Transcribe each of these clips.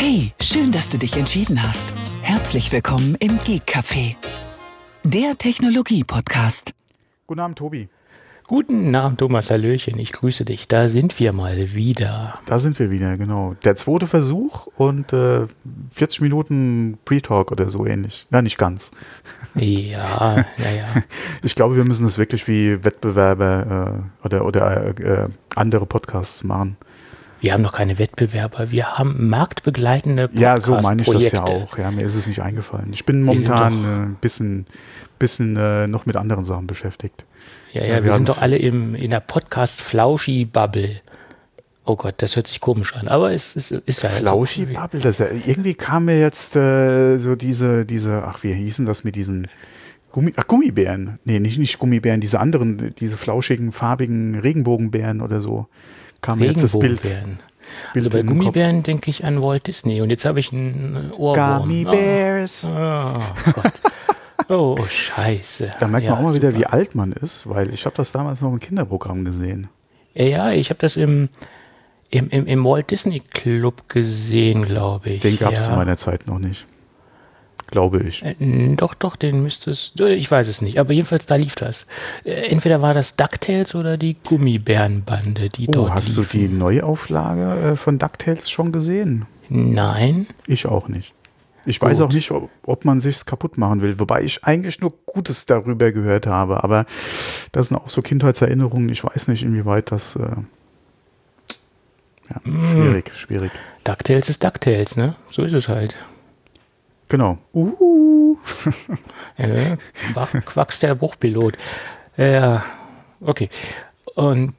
Hey, schön, dass du dich entschieden hast. Herzlich willkommen im Geek Café, der Technologie-Podcast. Guten Abend, Tobi. Guten Abend, Thomas, Hallöchen, ich grüße dich. Da sind wir mal wieder. Da sind wir wieder, genau. Der zweite Versuch und 40 Minuten Pre-Talk oder so ähnlich. Ja, nicht ganz. Ja. Ich glaube, wir müssen das wirklich wie Wettbewerber oder andere Podcasts machen. Wir haben noch keine Wettbewerber, wir haben marktbegleitende Podcast-Projekte. Ja, so meine ich das ja auch. Ja, mir ist es nicht eingefallen. Ich bin momentan ein bisschen noch mit anderen Sachen beschäftigt. Ja, wir sind doch alle in der Podcast-Flauschi-Bubble. Oh Gott, das hört sich komisch an, aber es ist ja Flauschi-Bubble, irgendwie kam mir jetzt so diese, wie hießen das mit diesen Gummibären? Nee, nicht Gummibären, diese anderen, diese flauschigen, farbigen Regenbogenbären oder so. Kam mir jetzt das Bild Also bei Gummibären denke ich an Walt Disney und jetzt habe ich einen Ohrwurm. Gummy Bears. Oh Gott. Oh, scheiße. Da merkt man auch mal wieder, wie alt man ist, weil ich habe das damals noch im Kinderprogramm gesehen. Ja, ich habe das im Walt Disney Club gesehen, glaube ich. Den gab es zu meiner Zeit noch nicht. Glaube ich. Doch, den müsste es, ich weiß es nicht, aber jedenfalls da lief das. Entweder war das DuckTales oder die Gummibärenbande, die dort hast liefen. du die Neuauflage von DuckTales schon gesehen? Nein. Ich auch nicht. Ich weiß auch nicht, ob man sich's kaputt machen will, wobei ich eigentlich nur Gutes darüber gehört habe, aber das sind auch so Kindheitserinnerungen, ich weiß nicht, inwieweit das schwierig. DuckTales ist DuckTales, ne? So ist es halt. Genau. Quacks der Bruchpilot. Ja, okay. Und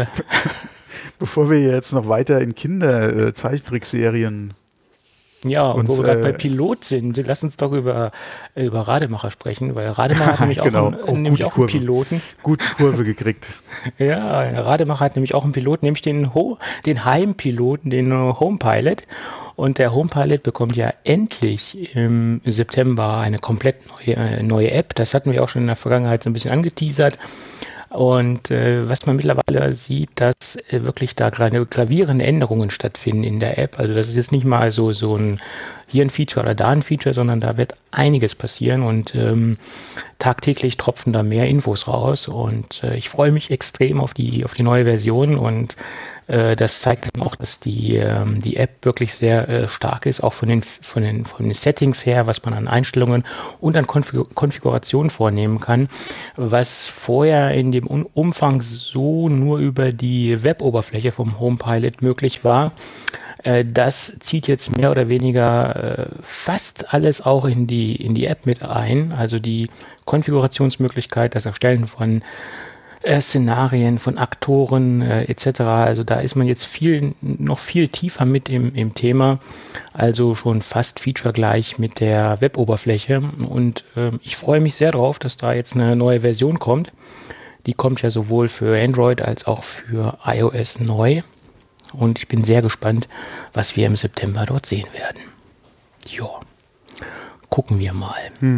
bevor wir jetzt noch weiter in Kinder-Zeichentrickserien ja, und wo wir gerade bei Pilot sind, lass uns doch über Rademacher sprechen, weil Rademacher hat nämlich auch einen Piloten. Gute Kurve gekriegt. Ja, Rademacher hat nämlich auch einen Piloten, nämlich den Heimpiloten, den Homepilot. Und der Homepilot bekommt ja endlich im September eine komplett neue App. Das hatten wir auch schon in der Vergangenheit so ein bisschen angeteasert. Und was man mittlerweile sieht, dass wirklich da kleine gravierende Änderungen stattfinden in der App. Also das ist jetzt nicht mal so ein hier ein Feature oder da ein Feature, sondern da wird einiges passieren und tagtäglich tropfen da mehr Infos raus. Und ich freue mich extrem auf die neue Version und das zeigt dann auch, dass die App wirklich sehr stark ist, auch von den Settings her, was man an Einstellungen und an Konfigurationen vornehmen kann, was vorher in dem Umfang so nur über die Web-Oberfläche vom Homepilot möglich war. Das zieht jetzt mehr oder weniger fast alles auch in die App mit ein, also die Konfigurationsmöglichkeit, das Erstellen von Szenarien, von Aktoren etc. Also da ist man jetzt noch viel tiefer mit im Thema, also schon fast featuregleich mit der Web-Oberfläche und ich freue mich sehr drauf, dass da jetzt eine neue Version kommt. Die kommt ja sowohl für Android als auch für iOS neu und ich bin sehr gespannt, was wir im September dort sehen werden. Ja, gucken wir mal.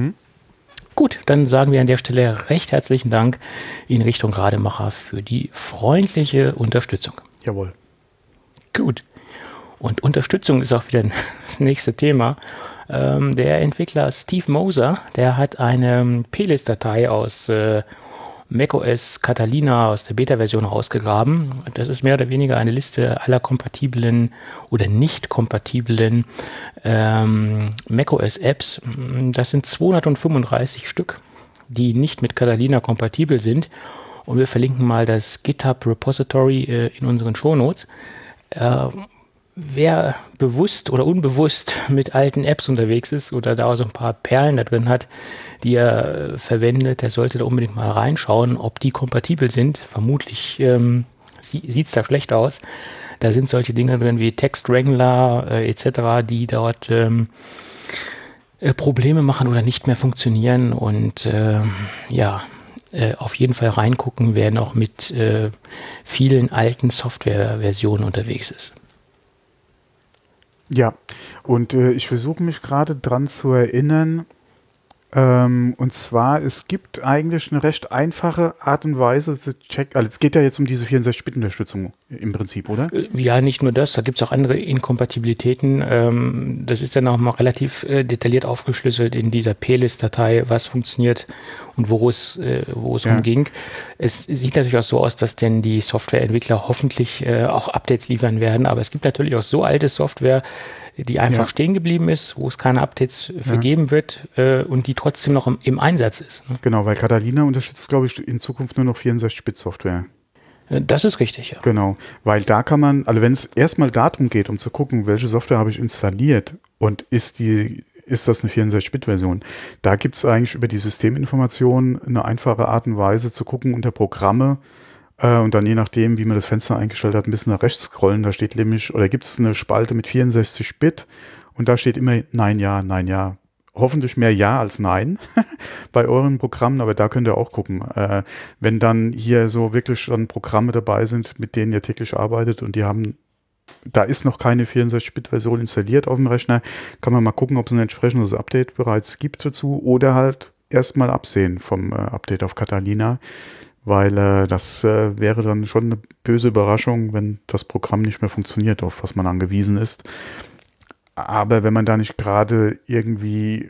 Gut, dann sagen wir an der Stelle recht herzlichen Dank in Richtung Rademacher für die freundliche Unterstützung. Jawohl. Gut. Und Unterstützung ist auch wieder das nächste Thema. Der Entwickler Steve Moser, der hat eine Plist-Datei aus macOS Catalina aus der Beta-Version rausgegraben. Das ist mehr oder weniger eine Liste aller kompatiblen oder nicht kompatiblen macOS-Apps. Das sind 235 Stück, die nicht mit Catalina kompatibel sind. Und wir verlinken mal das GitHub-Repository in unseren Shownotes. Wer bewusst oder unbewusst mit alten Apps unterwegs ist oder da so ein paar Perlen da drin hat, die er verwendet, der sollte da unbedingt mal reinschauen, ob die kompatibel sind. Vermutlich sieht es da schlecht aus. Da sind solche Dinge drin wie Text Wrangler etc., die dort Probleme machen oder nicht mehr funktionieren. Und auf jeden Fall reingucken, wer noch mit vielen alten Softwareversionen unterwegs ist. Ja, und ich versuche mich gerade dran zu erinnern, und zwar, es gibt eigentlich eine recht einfache Art und Weise zu checken, also es geht ja jetzt um diese 64-Bit-Unterstützung im Prinzip, oder? Ja, nicht nur das, da gibt es auch andere Inkompatibilitäten. Das ist dann auch mal relativ detailliert aufgeschlüsselt in dieser plist-Datei, was funktioniert und wo es umging. Es sieht natürlich auch so aus, dass denn die Softwareentwickler hoffentlich auch Updates liefern werden, aber es gibt natürlich auch so alte Software, die einfach stehen geblieben ist, wo es keine Updates für geben wird und die trotzdem noch im Einsatz ist. Ne? Genau, weil Catalina unterstützt, glaube ich, in Zukunft nur noch 64-Bit-Software. Das ist richtig, ja. Genau, weil da kann man, also wenn es erstmal darum geht, um zu gucken, welche Software habe ich installiert und ist das eine 64-Bit-Version, da gibt es eigentlich über die Systeminformation eine einfache Art und Weise zu gucken unter Programme und dann je nachdem, wie man das Fenster eingestellt hat, ein bisschen nach rechts scrollen, da steht nämlich, oder gibt es eine Spalte mit 64-Bit und da steht immer Nein, ja, Nein, ja. Hoffentlich mehr Ja als Nein bei euren Programmen, aber da könnt ihr auch gucken. Wenn dann hier so wirklich dann Programme dabei sind, mit denen ihr täglich arbeitet und da ist noch keine 64-Bit-Version installiert auf dem Rechner, kann man mal gucken, ob es ein entsprechendes Update bereits gibt dazu oder halt erstmal absehen vom Update auf Catalina, weil das wäre dann schon eine böse Überraschung, wenn das Programm nicht mehr funktioniert, auf was man angewiesen ist. Aber wenn man da nicht gerade irgendwie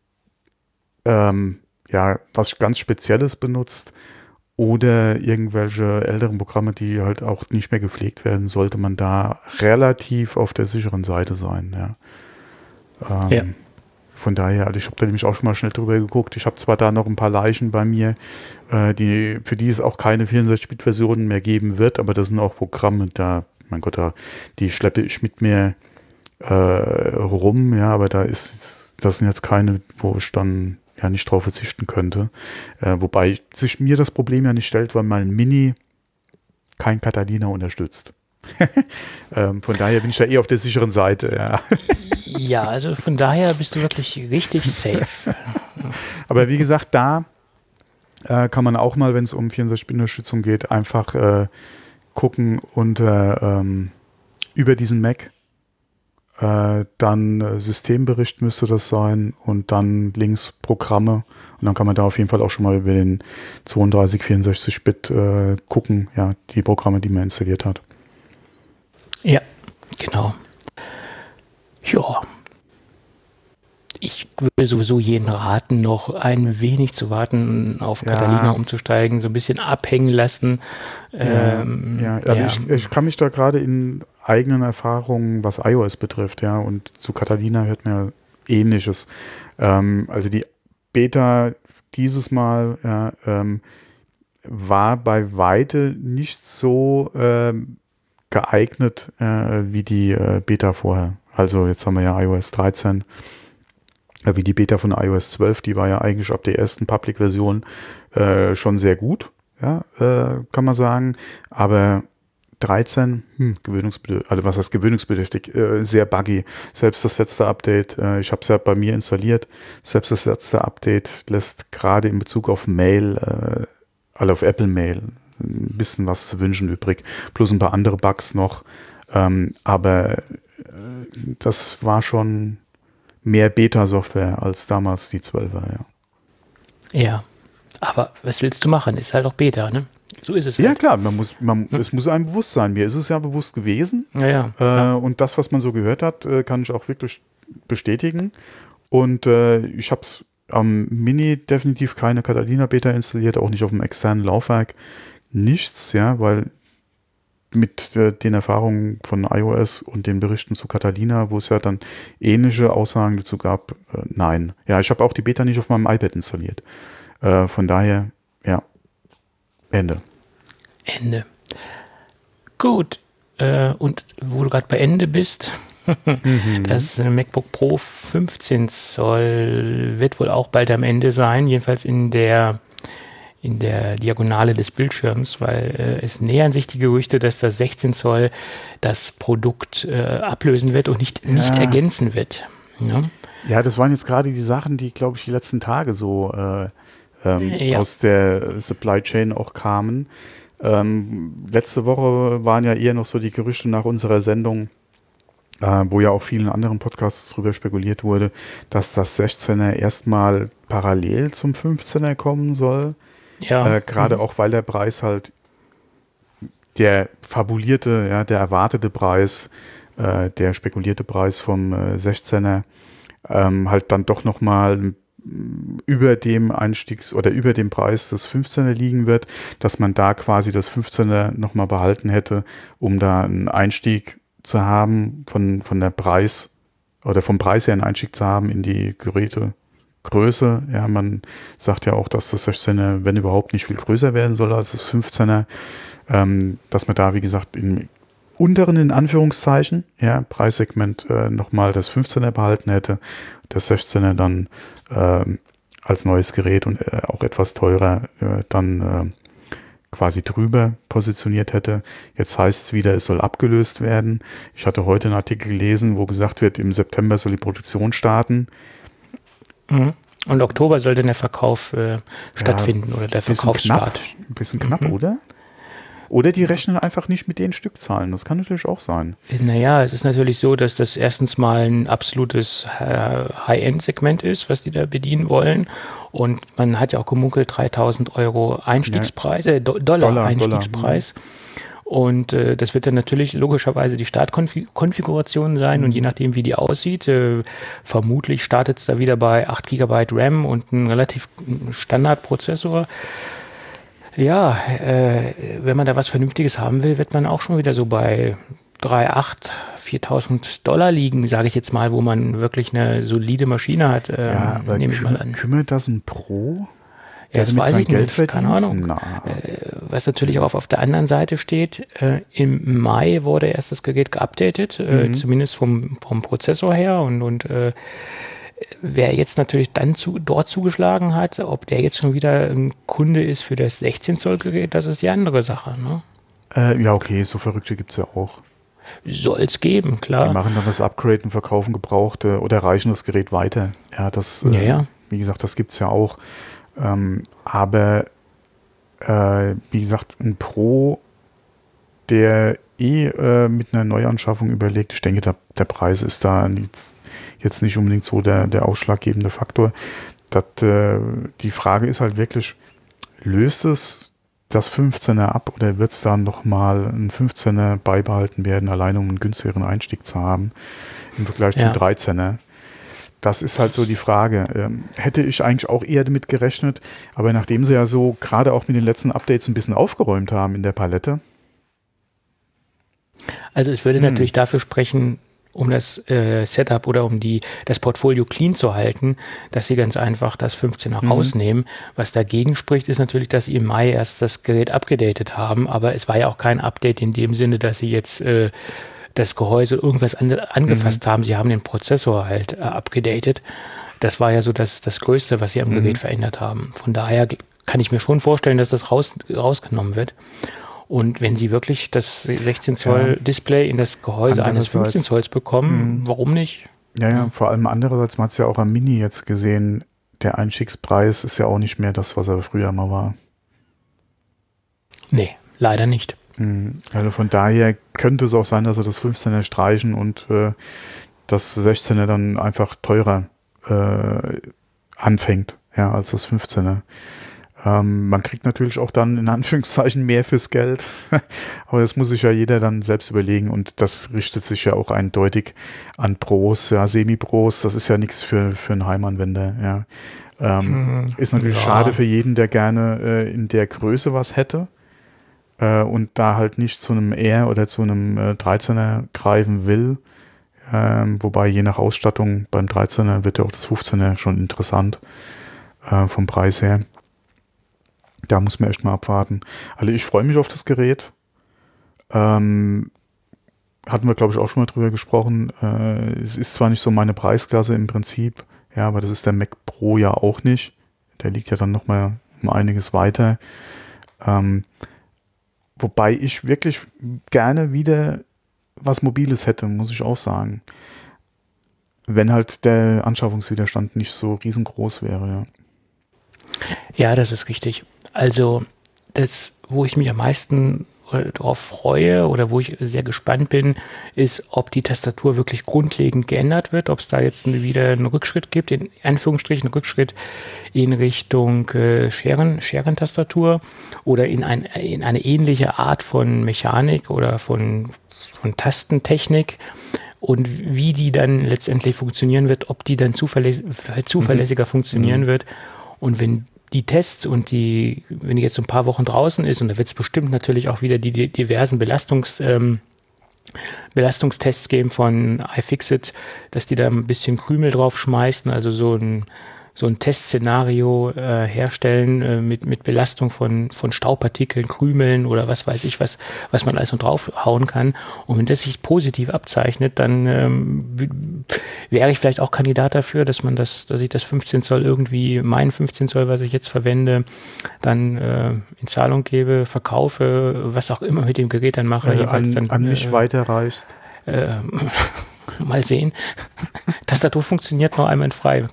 was ganz Spezielles benutzt oder irgendwelche älteren Programme, die halt auch nicht mehr gepflegt werden, sollte man da relativ auf der sicheren Seite sein. Ja. Von daher, also ich habe da nämlich auch schon mal schnell drüber geguckt. Ich habe zwar da noch ein paar Leichen bei mir, für die es auch keine 64-Bit-Versionen mehr geben wird, aber das sind auch Programme, mein Gott, die schleppe ich mit mir rum, ja, aber das sind jetzt keine, wo ich dann nicht drauf verzichten könnte. Wobei sich mir das Problem ja nicht stellt, weil mein Mini kein Catalina unterstützt. Von daher bin ich da auf der sicheren Seite, ja. Ja, also von daher bist du wirklich richtig safe. Aber wie gesagt, da kann man auch mal, wenn es um 64-Bit-Unterstützung geht, einfach gucken unter über diesen Mac. Dann Systembericht müsste das sein und dann links Programme und dann kann man da auf jeden Fall auch schon mal über den 32, 64-Bit gucken, ja, die Programme, die man installiert hat. Ja, genau. Ja. Ich würde sowieso jeden raten, noch ein wenig zu warten, auf Catalina umzusteigen, so ein bisschen abhängen lassen. Ich kann mich da gerade in eigenen Erfahrungen, was iOS betrifft, ja, und zu Catalina hört man ja Ähnliches. Also die Beta dieses Mal war bei Weite nicht so geeignet wie die Beta vorher. Also jetzt haben wir ja iOS 13, wie die Beta von iOS 12, die war ja eigentlich ab der ersten Public-Version schon sehr gut, ja, kann man sagen, aber 13, gewöhnungsbedürftig, also was heißt gewöhnungsbedürftig, sehr buggy. Selbst das letzte Update, ich habe es ja bei mir installiert, selbst das letzte Update lässt gerade in Bezug auf Mail, also auf Apple Mail, ein bisschen was zu wünschen übrig, plus ein paar andere Bugs noch, aber das war schon mehr Beta-Software als damals die 12er, ja. Ja, aber was willst du machen? Ist halt auch Beta, ne? So ist es. Ja, klar, es muss einem bewusst sein. Mir ist es ja bewusst gewesen. Und das, was man so gehört hat, kann ich auch wirklich bestätigen. Und ich habe es am Mini definitiv keine Catalina Beta installiert, auch nicht auf dem externen Laufwerk. Nichts, ja, weil mit den Erfahrungen von iOS und den Berichten zu Catalina, wo es ja dann ähnliche Aussagen dazu gab, nein. Ja, ich habe auch die Beta nicht auf meinem iPad installiert. Von daher, ja, Ende. Gut. Und wo du gerade bei Ende bist, das MacBook Pro 15 Zoll wird wohl auch bald am Ende sein, jedenfalls in der Diagonale des Bildschirms, weil es nähern sich die Gerüchte, dass das 16 Zoll das Produkt ablösen wird und nicht ergänzen wird. Ja, das waren jetzt gerade die Sachen, die, glaube ich, die letzten Tage so aus der Supply Chain auch kamen. Letzte Woche waren ja eher noch so die Gerüchte nach unserer Sendung, wo ja auch vielen anderen Podcasts drüber spekuliert wurde, dass das 16er erstmal parallel zum 15er kommen soll. Ja. Gerade auch, weil der Preis halt der fabulierte, ja, der erwartete Preis, der spekulierte Preis vom 16er halt dann doch nochmal über dem Einstiegs- oder über dem Preis des 15er liegen wird, dass man da quasi das 15er nochmal behalten hätte, um da einen Einstieg zu haben von der Preis oder vom Preis her einen Einstieg zu haben in die Gerätegröße. Ja, man sagt ja auch, dass das 16er, wenn überhaupt, nicht viel größer werden soll als das 15er, dass man da, wie gesagt, im unteren, in Anführungszeichen, ja, Preissegment nochmal das 15er behalten hätte, das 16er dann als neues Gerät und auch etwas teurer dann quasi drüber positioniert hätte. Jetzt heißt es wieder, es soll abgelöst werden. Ich hatte heute einen Artikel gelesen, wo gesagt wird, im September soll die Produktion starten. Mhm. Und Oktober soll dann der Verkauf stattfinden oder der Verkaufsstart. Ein bisschen knapp, oder? Oder die rechnen einfach nicht mit den Stückzahlen. Das kann natürlich auch sein. Naja, es ist natürlich so, dass das erstens mal ein absolutes High-End-Segment ist, was die da bedienen wollen. Und man hat ja auch gemunkelt, 3.000 € Einstiegspreis, Dollar Einstiegspreis. Und das wird dann natürlich logischerweise die Startkonfiguration sein. Und je nachdem, wie die aussieht, vermutlich startet es da wieder bei 8 GB RAM und ein relativ Standardprozessor. Ja, wenn man da was Vernünftiges haben will, wird man auch schon wieder so bei 3.800, 4.000 $ liegen, sage ich jetzt mal, wo man wirklich eine solide Maschine hat, nehme ich mal an. Kümmert das ein Pro? Ja, das weiß ich nicht, keine Ahnung. Was natürlich auch auf der anderen Seite steht, im Mai wurde erst das Gerät geupdatet, zumindest vom Prozessor her und wer jetzt natürlich dann dort zugeschlagen hat, ob der jetzt schon wieder ein Kunde ist für das 16-Zoll-Gerät, das ist die andere Sache. Ne? Ja, okay, so Verrückte gibt es ja auch. Soll es geben, klar. Die machen dann das Upgrade und verkaufen Gebrauchte oder reichen das Gerät weiter. Ja, das, wie gesagt, das gibt es ja auch. Aber wie gesagt, ein Pro, der mit einer Neuanschaffung überlegt, ich denke, der Preis ist da jetzt nicht unbedingt so der ausschlaggebende Faktor. Die Frage ist halt wirklich, löst es das 15er ab oder wird es dann nochmal ein 15er beibehalten werden, allein um einen günstigeren Einstieg zu haben im Vergleich zum 13er? Das ist halt so die Frage. Hätte ich eigentlich auch eher damit gerechnet, aber nachdem sie ja so gerade auch mit den letzten Updates ein bisschen aufgeräumt haben in der Palette. Also es würde natürlich dafür sprechen, um das Setup oder um das Portfolio clean zu halten, dass sie ganz einfach das 15er rausnehmen. Was dagegen spricht, ist natürlich, dass sie im Mai erst das Gerät abgedatet haben, aber es war ja auch kein Update in dem Sinne, dass sie jetzt das Gehäuse irgendwas angefasst haben. Sie haben den Prozessor halt abgedatet. Das war ja so das Größte, was sie am Gerät verändert haben. Von daher kann ich mir schon vorstellen, dass das rausgenommen wird. Und wenn sie wirklich das 16 Zoll Display in das Gehäuse eines 15 Zolls bekommen, warum nicht? Ja, vor allem andererseits, man hat es ja auch am Mini jetzt gesehen, der Einstiegspreis ist ja auch nicht mehr das, was er früher mal war. Nee, leider nicht. Also von daher könnte es auch sein, dass sie das 15er streichen und das 16er dann einfach teurer anfängt, ja, als das 15er. Man kriegt natürlich auch dann in Anführungszeichen mehr fürs Geld, aber das muss sich ja jeder dann selbst überlegen und das richtet sich ja auch eindeutig an Pros, ja, Semi-Pros, das ist ja nichts für einen Heimanwender, ja. Ist natürlich schade für jeden, der gerne in der Größe was hätte und da halt nicht zu einem R oder zu einem 13er greifen will, wobei je nach Ausstattung beim 13er wird ja auch das 15er schon interessant vom Preis her. Da muss man echt mal abwarten. Also ich freue mich auf das Gerät. Hatten wir, glaube ich, auch schon mal drüber gesprochen. Es ist zwar nicht so meine Preisklasse im Prinzip, ja, aber das ist der Mac Pro ja auch nicht. Der liegt ja dann nochmal um einiges weiter. Wobei ich wirklich gerne wieder was Mobiles hätte, muss ich auch sagen. Wenn halt der Anschaffungswiderstand nicht so riesengroß wäre, ja. Ja, das ist richtig. Also das, wo ich mich am meisten darauf freue oder wo ich sehr gespannt bin, ist, ob die Tastatur wirklich grundlegend geändert wird, ob es da jetzt wieder einen Rückschritt gibt, in Anführungsstrichen einen Rückschritt in Richtung Scherentastatur oder in eine ähnliche Art von Mechanik oder von Tastentechnik. Und wie die dann letztendlich funktionieren wird, ob die dann zuverlässiger funktionieren wird. Und wenn die Tests wenn die jetzt ein paar Wochen draußen ist, und da wird es bestimmt natürlich auch wieder die diversen Belastungstests geben von iFixit, dass die da ein bisschen Krümel drauf schmeißen, also so ein Testszenario herstellen mit Belastung von Staubpartikeln, Krümeln oder was weiß ich, was man alles noch draufhauen kann. Und wenn das sich positiv abzeichnet, dann wäre ich vielleicht auch Kandidat dafür, dass ich das 15 Zoll irgendwie, meinen 15 Zoll, was ich jetzt verwende, dann in Zahlung gebe, verkaufe, was auch immer mit dem Gerät dann mache. An mich weiterreichst. Mal sehen. Tastatur funktioniert noch einwandfrei.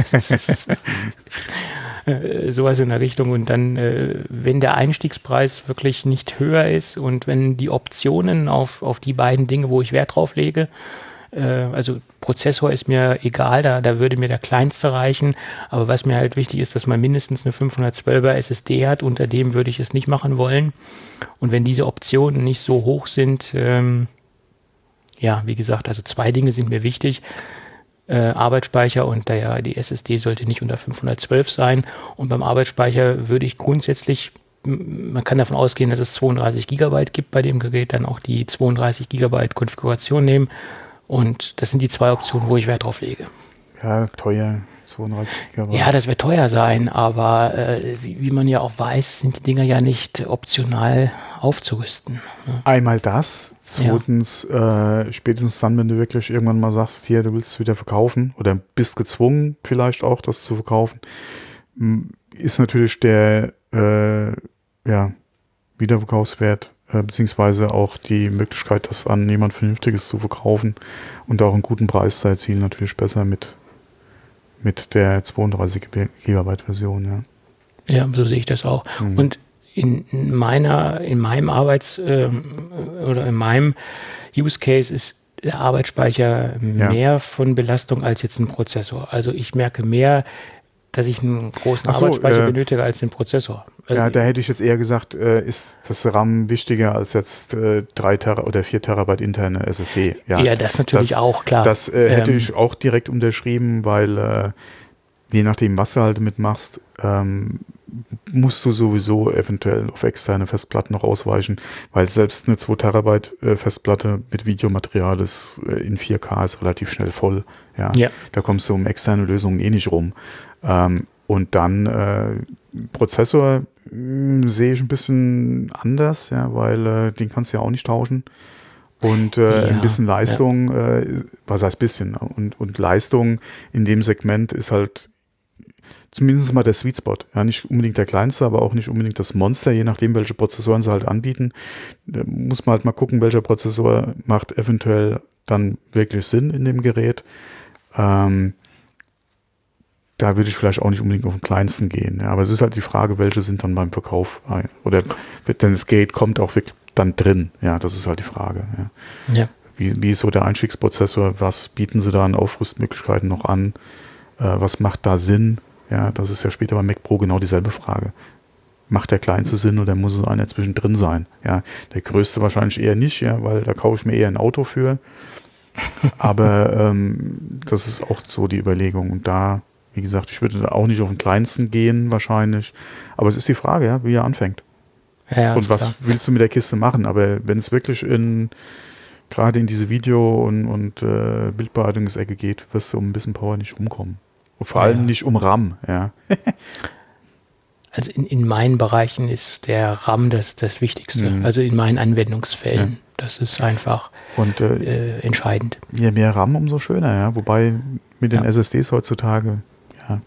Sowas in der Richtung. Und dann, wenn der Einstiegspreis wirklich nicht höher ist und wenn die Optionen auf die beiden Dinge, wo ich Wert drauf lege, also Prozessor ist mir egal, da würde mir der kleinste reichen. Aber was mir halt wichtig ist, dass man mindestens eine 512er SSD hat. Unter dem würde ich es nicht machen wollen. Und wenn diese Optionen nicht so hoch sind, ja, wie gesagt, also 2 Dinge sind mir wichtig. Arbeitsspeicher und die SSD sollte nicht unter 512 sein. Und beim Arbeitsspeicher würde ich grundsätzlich, man kann davon ausgehen, dass es 32 GB gibt bei dem Gerät, dann auch die 32 GB Konfiguration nehmen. Und das sind die 2 Optionen, wo ich Wert drauf lege. Ja, teuer. 32 GB. Ja, das wird teuer sein, aber wie man ja auch weiß, sind die Dinger ja nicht optional aufzurüsten. Ne? Einmal das. Zweitens, spätestens dann, wenn du wirklich irgendwann mal sagst, hier, du willst es wieder verkaufen oder bist gezwungen vielleicht auch, das zu verkaufen, ist natürlich der Wiederverkaufswert beziehungsweise auch die Möglichkeit, das an jemand Vernünftiges zu verkaufen und auch einen guten Preis zu erzielen, natürlich besser mit der 32 GB Version, ja. Ja, so sehe ich das auch. Und in meinem oder in meinem Use Case ist der Arbeitsspeicher mehr von Belastung als jetzt ein Prozessor. Also ich merke mehr, dass ich einen großen Arbeitsspeicher benötige als den Prozessor. Also ja, da hätte ich jetzt eher gesagt, ist das RAM wichtiger als jetzt 3 oder 4 Terabyte interne SSD. Ja, das natürlich auch, klar. Das hätte ich auch direkt unterschrieben, weil je nachdem, was du halt mitmachst, musst du sowieso eventuell auf externe Festplatten noch ausweichen, weil selbst eine 2 Terabyte Festplatte mit Videomaterial ist in 4K ist relativ schnell voll. Ja. Da kommst du um externe Lösungen eh nicht rum. Und dann Prozessor sehe ich ein bisschen anders, ja, weil den kannst du ja auch nicht tauschen. Und ein bisschen Leistung, was heißt bisschen? Und Leistung in dem Segment ist halt zumindest mal der Sweet Spot. Ja, nicht unbedingt der kleinste, aber auch nicht unbedingt das Monster, je nachdem, welche Prozessoren sie halt anbieten. Da muss man halt mal gucken, welcher Prozessor macht eventuell dann wirklich Sinn in dem Gerät. Da würde ich vielleicht auch nicht unbedingt auf den kleinsten gehen. Ja, aber es ist halt die Frage, welche sind dann beim Verkauf oder denn das Gate kommt auch wirklich dann drin. Ja, das ist halt die Frage. Ja. Wie ist so der Einstiegsprozessor? Was bieten sie da an Aufrüstmöglichkeiten noch an? Was macht da Sinn? Ja, das ist ja später beim Mac Pro genau dieselbe Frage. Macht der kleinste Sinn oder muss es einer zwischendrin sein? Ja, der größte wahrscheinlich eher nicht, ja, weil da kaufe ich mir eher ein Auto für. Aber das ist auch so die Überlegung. Und da, wie gesagt, ich würde da auch nicht auf den kleinsten gehen wahrscheinlich. Aber es ist die Frage, ja, wie er anfängt. Ja, und was willst du mit der Kiste machen? Aber wenn es wirklich gerade in diese Video- und Bildbearbeitungsecke geht, wirst du um ein bisschen Power nicht rumkommen. Und vor allem nicht um RAM, ja. Also in meinen Bereichen ist der RAM das Wichtigste. Also in meinen Anwendungsfällen. Ja. Das ist einfach entscheidend. Je mehr RAM, umso schöner, ja. Wobei mit den SSDs heutzutage, ja.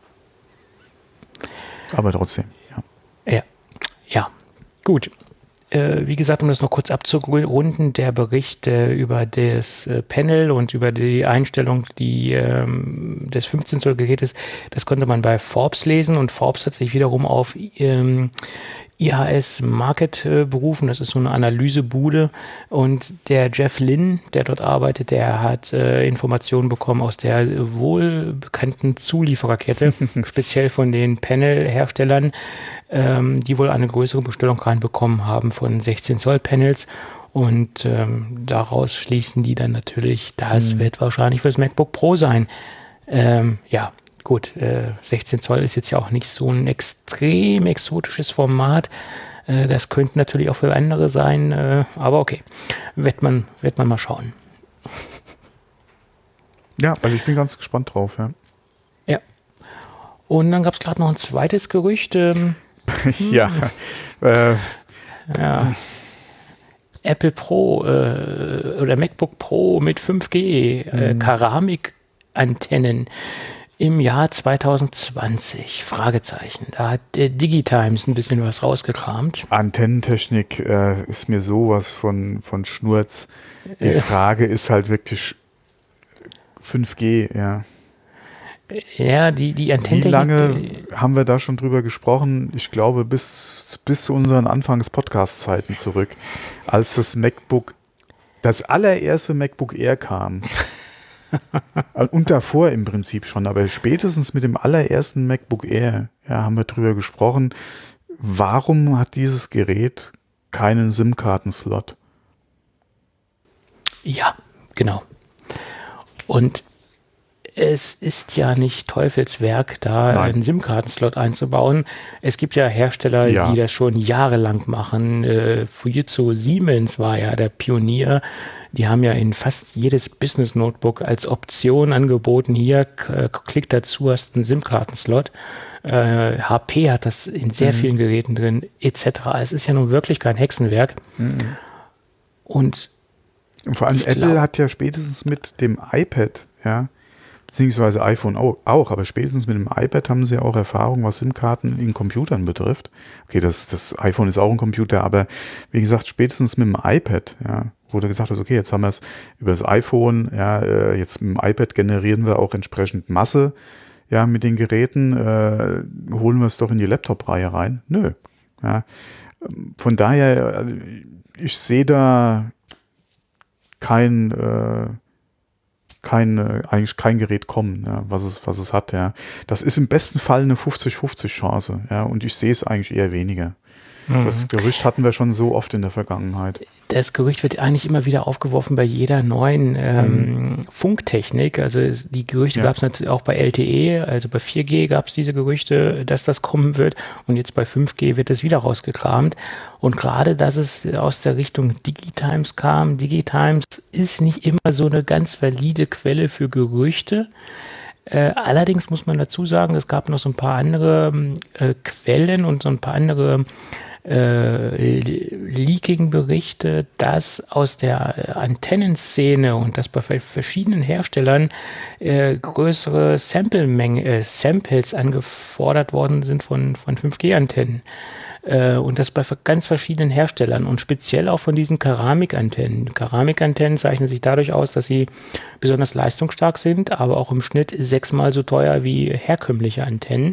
Aber trotzdem, ja. Ja. Gut. Wie gesagt, um das noch kurz abzurunden, der Bericht über das Panel und über die Einstellung des 15 Zoll Gerätes, das konnte man bei Forbes lesen und Forbes hat sich wiederum auf IHS Market berufen. Das ist so eine Analysebude. Und der Jeff Lynn, der dort arbeitet, der hat Informationen bekommen aus der wohlbekannten Zuliefererkette, speziell von den Panel-Herstellern, die wohl eine größere Bestellung reinbekommen haben von 16 Zoll Panels. Und daraus schließen die dann natürlich, das wird wahrscheinlich fürs MacBook Pro sein. Ja, gut, 16 Zoll ist jetzt ja auch nicht so ein extrem exotisches Format. Das könnte natürlich auch für andere sein, aber okay, wird man mal schauen. Ja, also ich bin ganz gespannt drauf, ja. Ja. Und dann gab es gerade noch ein zweites Gerücht. Ja. Ja. Apple Pro oder MacBook Pro mit 5G, Keramikantennen im Jahr 2020, Fragezeichen. Da hat der Digitimes ein bisschen was rausgekramt. Antennentechnik ist mir sowas von Schnurz. Die Frage ist halt wirklich 5G, ja. Ja, die Antennentechnik. Wie lange haben wir da schon drüber gesprochen? Ich glaube, bis zu unseren Anfangs-Podcast-Zeiten zurück, als das allererste MacBook Air kam. Und davor im Prinzip schon, aber spätestens mit dem allerersten MacBook Air, ja, haben wir drüber gesprochen, warum hat dieses Gerät keinen SIM-Karten-Slot? Ja, genau. Und es ist ja nicht Teufelswerk, da einen SIM-Karten-Slot einzubauen. Es gibt ja Hersteller, die das schon jahrelang machen. Fujitsu Siemens war ja der Pionier. Die haben ja in fast jedes Business-Notebook als Option angeboten. Hier, klick dazu, hast einen SIM-Karten-Slot. HP hat das in sehr vielen Geräten drin, etc. Es ist ja nun wirklich kein Hexenwerk. Und vor allem Apple hat ja spätestens mit dem iPad, ja, beziehungsweise iPhone auch, aber spätestens mit dem iPad haben sie ja auch Erfahrung, was SIM-Karten in Computern betrifft. Okay, das iPhone ist auch ein Computer, aber wie gesagt, spätestens mit dem iPad, ja, wurde gesagt, okay, jetzt haben wir es über das iPhone, ja, jetzt mit dem iPad generieren wir auch entsprechend Masse, ja, mit den Geräten, holen wir es doch in die Laptop-Reihe rein. Nö, ja. Von daher, ich sehe da eigentlich kein Gerät kommen, ja, was es hat, ja. Das ist im besten Fall eine 50-50 Chance, ja, und ich sehe es eigentlich eher weniger. Das Gerücht hatten wir schon so oft in der Vergangenheit. Das Gerücht wird eigentlich immer wieder aufgeworfen bei jeder neuen Funktechnik. Also die Gerüchte gab es natürlich auch bei LTE, also bei 4G gab es diese Gerüchte, dass das kommen wird. Und jetzt bei 5G wird es wieder rausgekramt. Und gerade, dass es aus der Richtung Digitimes kam. Digitimes ist nicht immer so eine ganz valide Quelle für Gerüchte. Allerdings muss man dazu sagen, es gab noch so ein paar andere Quellen und so ein paar andere Leaking-Berichte, dass aus der Antennenszene und dass bei verschiedenen Herstellern größere Samples angefordert worden sind von 5G-Antennen. Und das bei ganz verschiedenen Herstellern und speziell auch von diesen Keramikantennen. Keramikantennen zeichnen sich dadurch aus, dass sie besonders leistungsstark sind, aber auch im Schnitt 6-mal so teuer wie herkömmliche Antennen.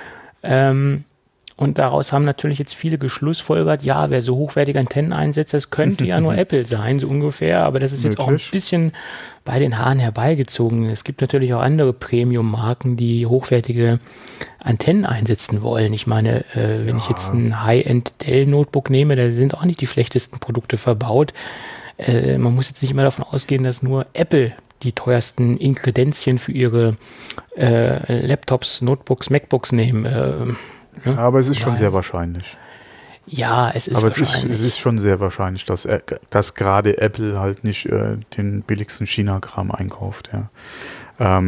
Und daraus haben natürlich jetzt viele geschlussfolgert, ja, wer so hochwertige Antennen einsetzt, das könnte ja nur Apple sein, so ungefähr. Aber das ist jetzt auch ein bisschen bei den Haaren herbeigezogen. Es gibt natürlich auch andere Premium-Marken, die hochwertige Antennen einsetzen wollen. Ich meine, wenn ich jetzt ein High-End Dell-Notebook nehme, da sind auch nicht die schlechtesten Produkte verbaut. Man muss jetzt nicht immer davon ausgehen, dass nur Apple die teuersten Inkredenzien für ihre Laptops, Notebooks, MacBooks nehmen. Ja, aber es ist schon sehr wahrscheinlich. Ja, es ist wahrscheinlich. Es ist schon sehr wahrscheinlich, dass gerade Apple halt nicht den billigsten China-Kram einkauft. Ja.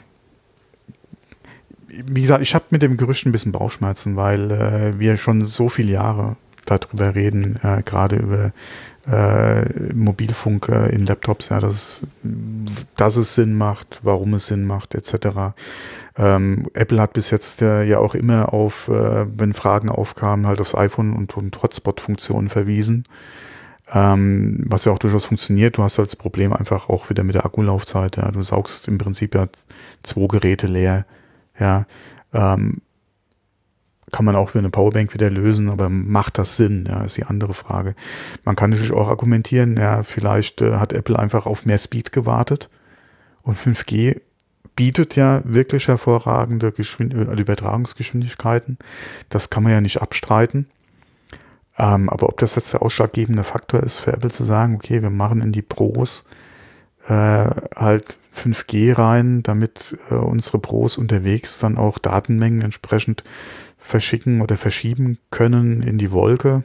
Wie gesagt, ich habe mit dem Gerücht ein bisschen Bauchschmerzen, weil wir schon so viele Jahre darüber reden, gerade über Mobilfunk in Laptops, ja, dass es Sinn macht, warum es Sinn macht, etc. Apple hat bis jetzt ja auch immer auf, wenn Fragen aufkamen, halt aufs iPhone und Hotspot-Funktionen verwiesen, was ja auch durchaus funktioniert. Du hast halt das Problem einfach auch wieder mit der Akkulaufzeit. Ja. Du saugst im Prinzip ja 2 Geräte leer. Ja. kann man auch für eine Powerbank wieder lösen, aber macht das Sinn? Ja, ist die andere Frage. Man kann natürlich auch argumentieren, ja, vielleicht hat Apple einfach auf mehr Speed gewartet und 5G bietet ja wirklich hervorragende Übertragungsgeschwindigkeiten. Das kann man ja nicht abstreiten. Aber ob das jetzt der ausschlaggebende Faktor ist für Apple zu sagen, okay, wir machen in die Pros halt 5G rein, damit unsere Pros unterwegs dann auch Datenmengen entsprechend verschicken oder verschieben können in die Wolke.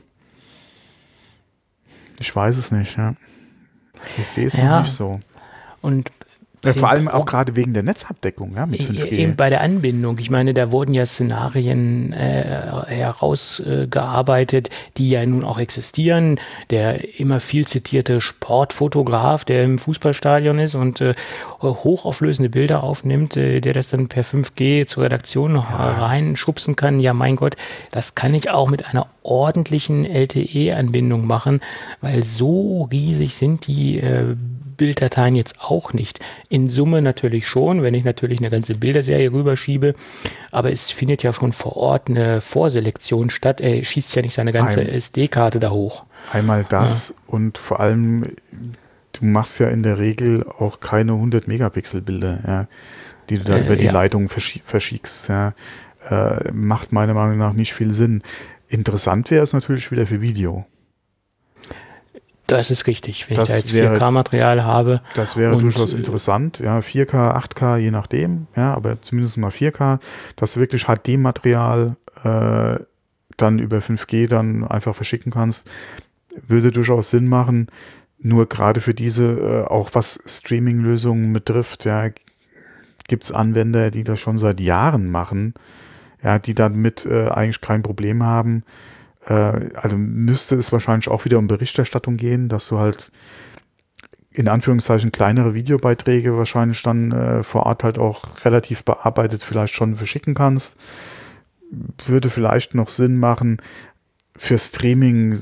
Ich weiß es nicht, ja. Ich sehe es noch nicht so. Und vor allem auch gerade wegen der Netzabdeckung, ja, mit 5G. Eben bei der Anbindung. Ich meine, da wurden ja Szenarien herausgearbeitet, die ja nun auch existieren. Der immer viel zitierte Sportfotograf, der im Fußballstadion ist und hochauflösende Bilder aufnimmt, der das dann per 5G zur Redaktion reinschubsen kann. Ja, mein Gott, das kann ich auch mit einer ordentlichen LTE-Anbindung machen, weil so riesig sind die Bilddateien jetzt auch nicht. In Summe natürlich schon, wenn ich natürlich eine ganze Bilderserie rüberschiebe, aber es findet ja schon vor Ort eine Vorselektion statt. Er schießt ja nicht seine ganze SD-Karte da hoch. Einmal das und vor allem, du machst ja in der Regel auch keine 100 Megapixel Bilder, ja, die du da über die Leitung verschickst. Ja. Macht meiner Meinung nach nicht viel Sinn. Interessant wäre es natürlich wieder für Video. Das ist richtig, wenn ich da jetzt 4K-Material habe. Das wäre durchaus interessant, ja, 4K, 8K, je nachdem, ja, aber zumindest mal 4K, dass du wirklich HD-Material dann über 5G dann einfach verschicken kannst, würde durchaus Sinn machen. Nur gerade für diese, auch was Streaming-Lösungen betrifft, ja, gibt es Anwender, die das schon seit Jahren machen, ja, die damit eigentlich kein Problem haben. Also müsste es wahrscheinlich auch wieder um Berichterstattung gehen, dass du halt in Anführungszeichen kleinere Videobeiträge wahrscheinlich dann vor Ort halt auch relativ bearbeitet vielleicht schon verschicken kannst. Würde vielleicht noch Sinn machen für Streaming.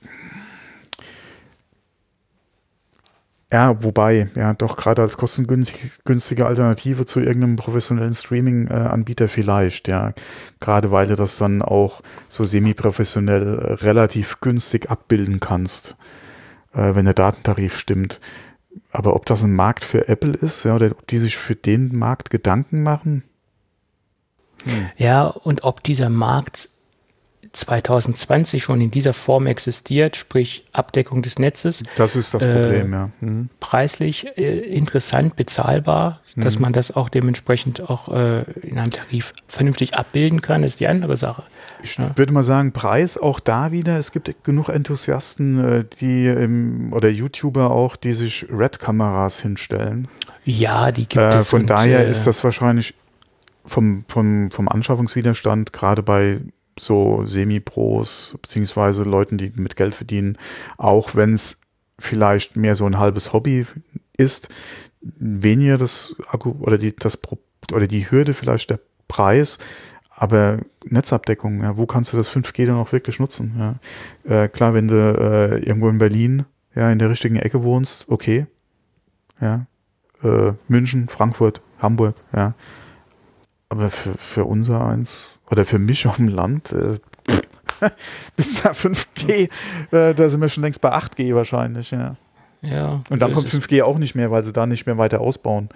Ja, wobei, ja, doch gerade als kostengünstige Alternative zu irgendeinem professionellen Streaming-Anbieter vielleicht, ja. Gerade weil du das dann auch so semi-professionell relativ günstig abbilden kannst, wenn der Datentarif stimmt. Aber ob das ein Markt für Apple ist, ja, oder ob die sich für den Markt Gedanken machen? Ja, und ob dieser Markt 2020 schon in dieser Form existiert, sprich Abdeckung des Netzes. Das ist das Problem, ja. Preislich interessant, bezahlbar, dass man das auch dementsprechend auch in einem Tarif vernünftig abbilden kann, ist die andere Sache. Ich würde mal sagen, Preis auch da wieder. Es gibt genug Enthusiasten, oder YouTuber auch, die sich Red-Kameras hinstellen. Ja, die gibt es. Von daher ist das wahrscheinlich vom Anschaffungswiderstand gerade bei so Semi-Pros, beziehungsweise Leuten, die mit Geld verdienen, auch wenn es vielleicht mehr so ein halbes Hobby ist, weniger das Akku oder die Hürde vielleicht der Preis, aber Netzabdeckung, ja, wo kannst du das 5G dann auch wirklich nutzen? Ja? Klar, wenn du irgendwo in Berlin ja in der richtigen Ecke wohnst, okay, ja, München, Frankfurt, Hamburg, ja, aber für unser eins oder für mich auf dem Land, bis da 5G, da sind wir schon längst bei 8G wahrscheinlich, ja. Ja. Und dann kommt 5G auch nicht mehr, weil sie da nicht mehr weiter ausbauen.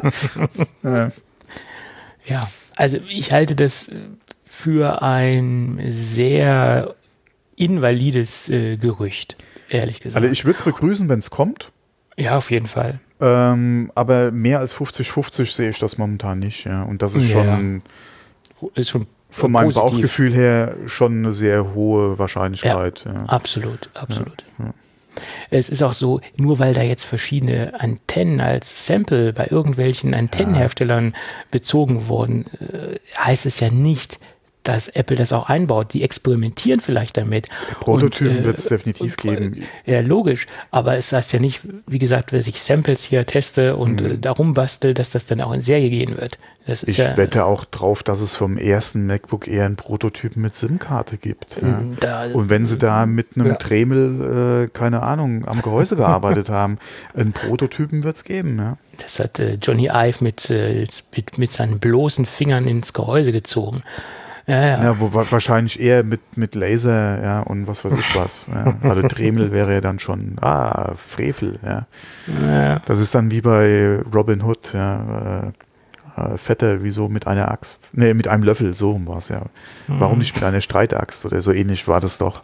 Ja, also ich halte das für ein sehr invalides Gerücht, ehrlich gesagt. Also ich würde es begrüßen, wenn es kommt. Ja, auf jeden Fall. Aber mehr als 50-50 sehe ich das momentan nicht, ja. Und das ist schon von meinem positiv. Bauchgefühl her schon eine sehr hohe Wahrscheinlichkeit. Ja, ja. Absolut. Ja. Es ist auch so, nur weil da jetzt verschiedene Antennen als Sample bei irgendwelchen Antennenherstellern bezogen wurden, heißt es ja nicht, dass Apple das auch einbaut. Die experimentieren vielleicht damit. Prototypen wird es definitiv geben. Ja, logisch. Aber es heißt ja nicht, wie gesagt, dass ich Samples hier teste und darum bastel, dass das dann auch in Serie gehen wird. Das ist ich wette auch drauf, dass es vom ersten MacBook eher einen Prototypen mit SIM-Karte gibt. Ja. Und wenn sie da mit einem Dremel, keine Ahnung, am Gehäuse gearbeitet haben, einen Prototypen wird es geben. Ja. Das hat Johnny Ive mit seinen bloßen Fingern ins Gehäuse gezogen. Ja, wahrscheinlich eher mit Laser, ja, und was weiß ich was. Ja. Also Dremel wäre ja dann schon, Frevel, ja. Das ist dann wie bei Robin Hood, ja, Vetter, wieso mit einer Axt? Nee, mit einem Löffel, so war es ja. Warum nicht mit einer Streitaxt oder so ähnlich war das doch.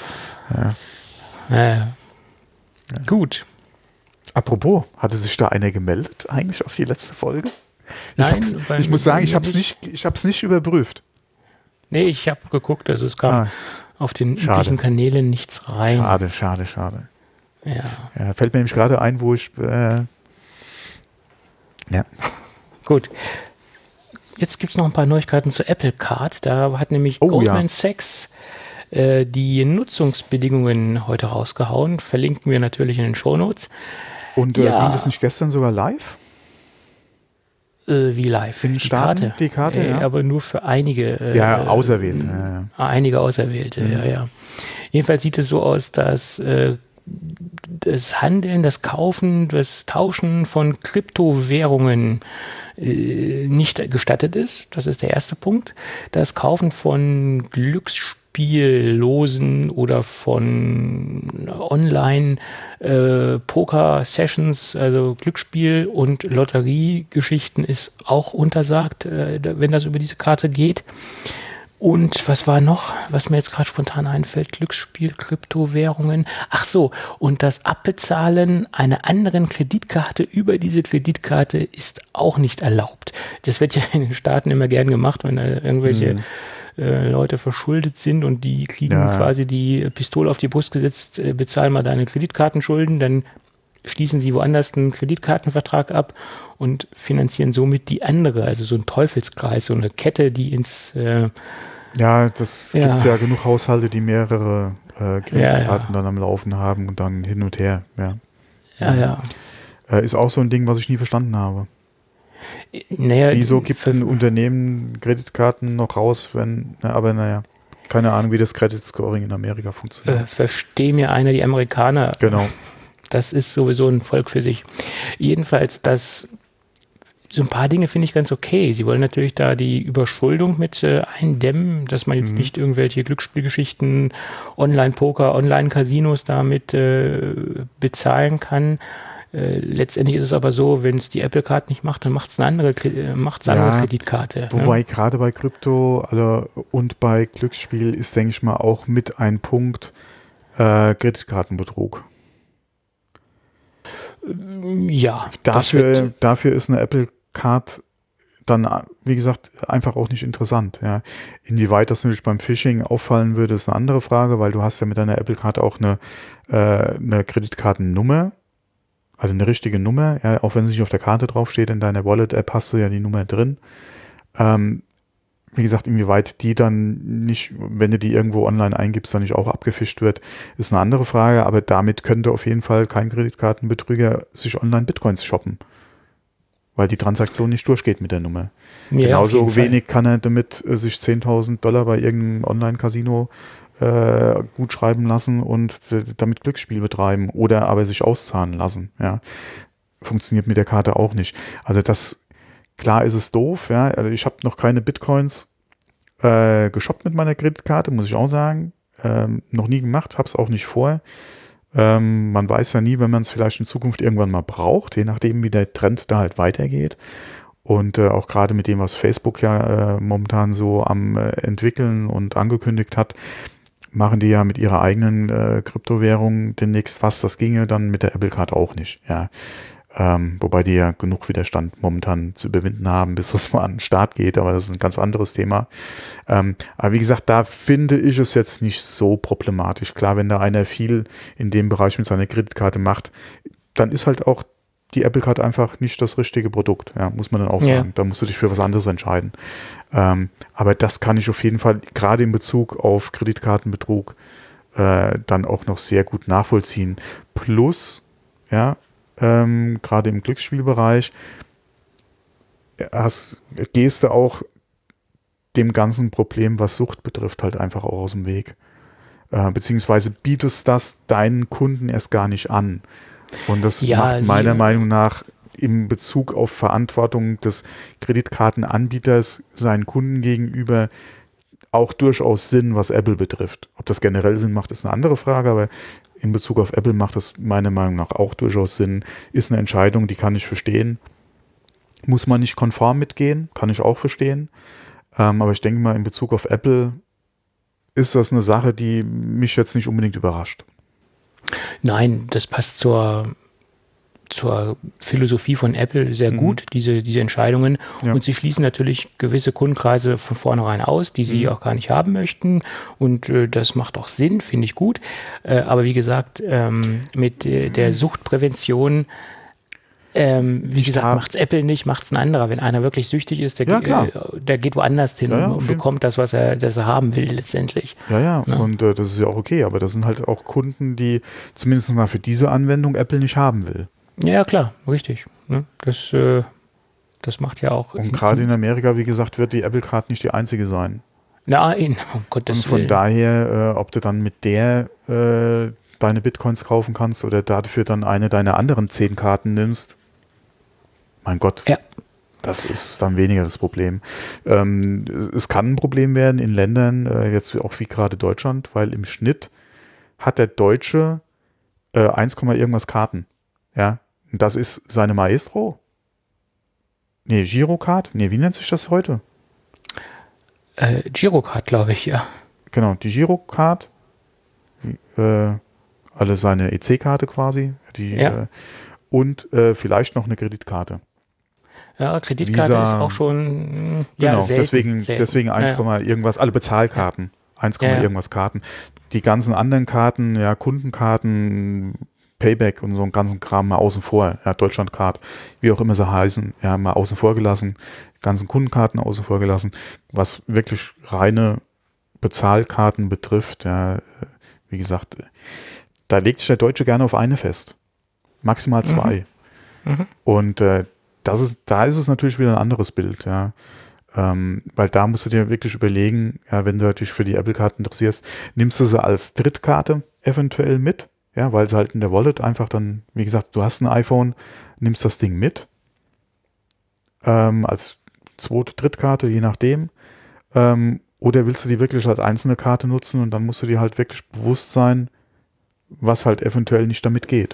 Ja. Gut. Apropos, hatte sich da einer gemeldet eigentlich auf die letzte Folge? Nein, ich muss sagen, ich habe es nicht überprüft. Nee, ich habe geguckt, also es kam auf den üblichen Kanälen nichts rein. Schade. Ja, fällt mir nämlich gerade ein, wo ich Gut. Jetzt gibt es noch ein paar Neuigkeiten zu Apple Card. Da hat nämlich Goldman Sachs die Nutzungsbedingungen heute rausgehauen. Verlinken wir natürlich in den Shownotes. Und ging das nicht gestern sogar live? Wie live? In den Staaten, die Karte, ja. Aber nur für einige. Auserwählte. Einige Auserwählte, ja. Jedenfalls sieht es so aus, dass das Handeln, das Kaufen, das Tauschen von Kryptowährungen nicht gestattet ist. Das ist der erste Punkt. Das Kaufen von Glücksspiellosen oder von Online-Poker-Sessions, also Glücksspiel- und Lotteriegeschichten ist auch untersagt, wenn das über diese Karte geht. Und was war noch, was mir jetzt gerade spontan einfällt? Glücksspiel, Kryptowährungen. Ach so, und das Abbezahlen einer anderen Kreditkarte über diese Kreditkarte ist auch nicht erlaubt. Das wird ja in den Staaten immer gern gemacht, wenn da irgendwelche Leute verschuldet sind und die kriegen quasi die Pistole auf die Brust gesetzt, bezahl mal deine Kreditkartenschulden, dann schließen sie woanders einen Kreditkartenvertrag ab und finanzieren somit die andere, also so ein Teufelskreis, so eine Kette, die ins das gibt ja genug Haushalte, die mehrere Kreditkarten dann am Laufen haben und dann hin und her. Ist auch so ein Ding, was ich nie verstanden habe. Wieso gibt ein Unternehmen Kreditkarten noch raus, aber keine Ahnung, wie das Credit Scoring in Amerika funktioniert. Versteh mir einer, die Amerikaner. Genau. Das ist sowieso ein Volk für sich. Jedenfalls, so ein paar Dinge finde ich ganz okay. Sie wollen natürlich da die Überschuldung mit eindämmen, dass man jetzt nicht irgendwelche Glücksspielgeschichten, Online-Poker, Online-Casinos damit bezahlen kann. Letztendlich ist es aber so, wenn es die Apple Card nicht macht, dann macht es eine andere Kreditkarte. Wobei gerade bei Krypto und bei Glücksspiel ist, denke ich mal, auch mit ein Punkt Kreditkartenbetrug. Ja. Dafür ist eine Apple Card dann, wie gesagt, einfach auch nicht interessant. Ja. Inwieweit das natürlich beim Phishing auffallen würde, ist eine andere Frage, weil du hast ja mit deiner Apple Card auch eine Kreditkartennummer, also eine richtige Nummer, ja, auch wenn sie nicht auf der Karte draufsteht, in deiner Wallet-App hast du ja die Nummer drin. Wie gesagt, inwieweit die dann nicht, wenn du die irgendwo online eingibst, dann nicht auch abgefischt wird, ist eine andere Frage, aber damit könnte auf jeden Fall kein Kreditkartenbetrüger sich online Bitcoins shoppen, weil die Transaktion nicht durchgeht mit der Nummer. Ja, genauso wenig kann er damit sich $10.000 bei irgendeinem Online-Casino gut schreiben lassen und damit Glücksspiel betreiben oder aber sich auszahlen lassen. Ja. Funktioniert mit der Karte auch nicht. Also klar ist es doof. Ja. Also ich habe noch keine Bitcoins geshoppt mit meiner Kreditkarte, muss ich auch sagen. Noch nie gemacht, habe es auch nicht vor. Man weiß ja nie, wenn man es vielleicht in Zukunft irgendwann mal braucht, je nachdem, wie der Trend da halt weitergeht. Und auch gerade mit dem, was Facebook ja momentan so am entwickeln und angekündigt hat, machen die ja mit ihrer eigenen Kryptowährung demnächst was. Das ginge dann mit der Apple Card auch nicht. Ja. Wobei die ja genug Widerstand momentan zu überwinden haben, bis das mal an den Start geht, aber das ist ein ganz anderes Thema. Aber wie gesagt, da finde ich es jetzt nicht so problematisch. Klar, wenn da einer viel in dem Bereich mit seiner Kreditkarte macht, dann ist halt auch die Apple Card einfach nicht das richtige Produkt, ja, muss man dann auch sagen. Da musst du dich für was anderes entscheiden. Aber das kann ich auf jeden Fall, gerade in Bezug auf Kreditkartenbetrug, dann auch noch sehr gut nachvollziehen. Plus, ja, gerade im Glücksspielbereich gehst du auch dem ganzen Problem, was Sucht betrifft, halt einfach auch aus dem Weg. Beziehungsweise bietest das deinen Kunden erst gar nicht an. Und das macht meiner Meinung nach in Bezug auf Verantwortung des Kreditkartenanbieters seinen Kunden gegenüber auch durchaus Sinn, was Apple betrifft. Ob das generell Sinn macht, ist eine andere Frage, aber in Bezug auf Apple macht das meiner Meinung nach auch durchaus Sinn. Ist eine Entscheidung, die kann ich verstehen. Muss man nicht konform mitgehen, kann ich auch verstehen. Aber ich denke mal, in Bezug auf Apple ist das eine Sache, die mich jetzt nicht unbedingt überrascht. Nein, das passt zur Philosophie von Apple sehr gut, diese Entscheidungen. Ja. Und sie schließen natürlich gewisse Kundenkreise von vornherein aus, die sie auch gar nicht haben möchten. Und das macht auch Sinn, finde ich gut. Aber wie gesagt, mit der Suchtprävention, wie gesagt, macht es Apple nicht, macht es ein anderer. Wenn einer wirklich süchtig ist, der geht woanders hin und bekommt das, was er haben will letztendlich. Ja. Und das ist ja auch okay. Aber das sind halt auch Kunden, die zumindest mal für diese Anwendung Apple nicht haben will. Ja, klar, richtig. Ne? Das macht ja auch... Und gerade in Amerika, wie gesagt, wird die Apple Card nicht die einzige sein. Nein, um Gottes Willen. Und von daher, ob du dann mit der deine Bitcoins kaufen kannst oder dafür dann eine deiner anderen 10 Karten nimmst, mein Gott, das ist dann weniger das Problem. Es kann ein Problem werden in Ländern, jetzt auch wie gerade Deutschland, weil im Schnitt hat der Deutsche 1, irgendwas Karten. Ja, und das ist seine Maestro. Nee, Girocard? Nee, wie nennt sich das heute? Girocard, glaube ich, ja. Genau, die Girocard, alle seine EC-Karte quasi, und vielleicht noch eine Kreditkarte. Ja, Kreditkarte Visa, ist auch schon genau, selten. deswegen 1, irgendwas, alle Bezahlkarten, 1, irgendwas Karten. Die ganzen anderen Karten, ja, Kundenkarten, Payback und so einen ganzen Kram mal außen vor, ja, Deutschlandcard, wie auch immer sie heißen, ja, mal außen vor gelassen, ganzen Kundenkarten außen vor gelassen, was wirklich reine Bezahlkarten betrifft, ja, wie gesagt, da legt sich der Deutsche gerne auf eine fest, maximal 2. Und da ist es natürlich wieder ein anderes Bild, ja, weil da musst du dir wirklich überlegen, ja, wenn du dich für die Apple Card interessierst, nimmst du sie als Drittkarte eventuell mit, ja, weil es halt in der Wallet einfach dann, wie gesagt, du hast ein iPhone, nimmst das Ding mit, als zweite Drittkarte, je nachdem, oder willst du die wirklich als einzelne Karte nutzen und dann musst du dir halt wirklich bewusst sein, was halt eventuell nicht damit geht.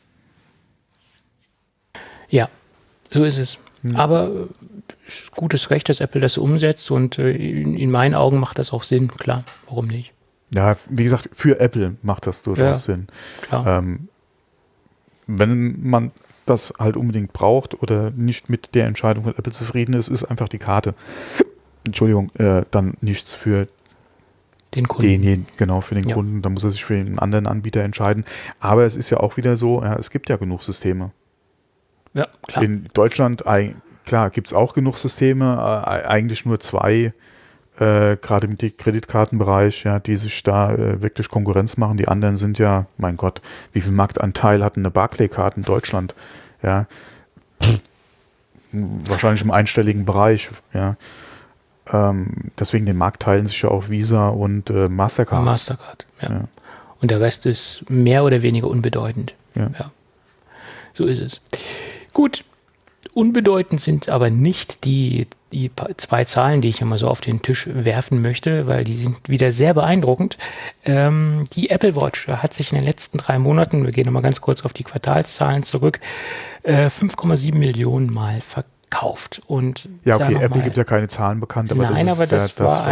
Ja, so ist es. Aber gutes Recht, dass Apple das umsetzt und in meinen Augen macht das auch Sinn, klar, warum nicht? Ja, wie gesagt, für Apple macht das durchaus Sinn. Klar. Wenn man das halt unbedingt braucht oder nicht mit der Entscheidung von Apple zufrieden ist, ist einfach die Karte, Entschuldigung, dann nichts für den Kunden. Für den Kunden. Da muss er sich für einen anderen Anbieter entscheiden. Aber es ist ja auch wieder so, es gibt ja genug Systeme. Ja, klar. In Deutschland, klar, gibt es auch genug Systeme, eigentlich nur 2, gerade im Kreditkartenbereich, ja, die sich da wirklich Konkurrenz machen. Die anderen sind ja, mein Gott, wie viel Marktanteil hat eine Barclaycard in Deutschland? Ja, wahrscheinlich im einstelligen Bereich, ja. Deswegen den Markt teilen sich ja auch Visa und Mastercard. Mastercard, ja. Und der Rest ist mehr oder weniger unbedeutend. Ja. So ist es. Gut, unbedeutend sind aber nicht die 2 Zahlen, die ich immer so auf den Tisch werfen möchte, weil die sind wieder sehr beeindruckend. Die Apple Watch hat sich in den letzten 3 Monaten, wir gehen nochmal ganz kurz auf die Quartalszahlen zurück, 5,7 Millionen Mal verkauft. Und ja, okay, Apple gibt ja keine Zahlen bekannt. Aber das war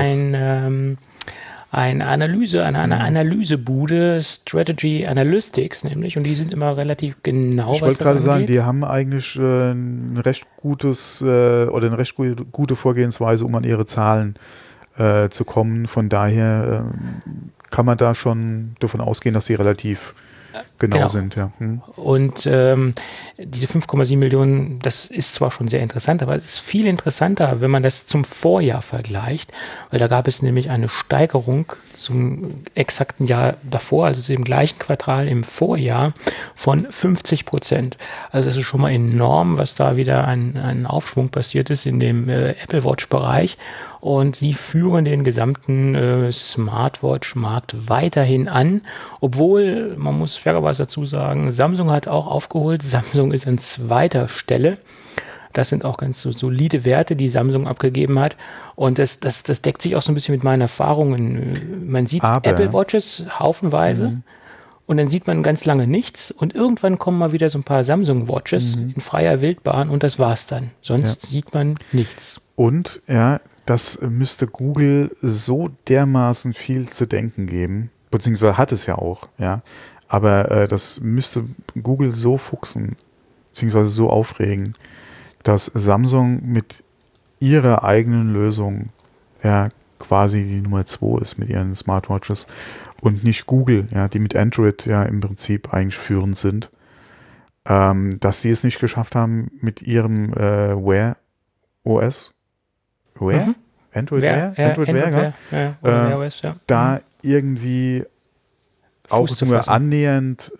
eine Analysebude, Strategy Analytics nämlich, und die sind immer relativ genau, ich wollte gerade sagen, die haben eigentlich ein recht gutes oder eine recht gute Vorgehensweise, um an ihre Zahlen zu kommen. Von daher kann man da schon davon ausgehen, dass sie relativ genau sind. Ja. Und diese 5,7 Millionen, das ist zwar schon sehr interessant, aber es ist viel interessanter, wenn man das zum Vorjahr vergleicht, weil da gab es nämlich eine Steigerung zum exakten Jahr davor, also im gleichen Quartal im Vorjahr von 50%. Also das ist schon mal enorm, was da wieder ein Aufschwung passiert ist in dem Apple Watch-Bereich. Und sie führen den gesamten Smartwatch-Markt weiterhin an, obwohl, man muss fairerweise dazu sagen, Samsung hat auch aufgeholt. Samsung ist an 2. Stelle. Das sind auch ganz so solide Werte, die Samsung abgegeben hat. Und das deckt sich auch so ein bisschen mit meinen Erfahrungen. Man sieht Aber- Apple Watches haufenweise und dann sieht man ganz lange nichts und irgendwann kommen mal wieder so ein paar Samsung Watches in freier Wildbahn und das war's dann. Sonst sieht man nichts. Und ja, das müsste Google so dermaßen viel zu denken geben, beziehungsweise hat es ja auch, ja. Aber das müsste Google so fuchsen, beziehungsweise so aufregen, dass Samsung mit ihrer eigenen Lösung ja quasi die Nummer 2 ist mit ihren Smartwatches und nicht Google, ja, die mit Android ja im Prinzip eigentlich führend sind. Dass sie es nicht geschafft haben mit ihrem Wear OS. Wear? Android Wear? Android Wear, ja. Oder Wear OS, ja. da irgendwie auch Fuß zu nur fassen. annähernd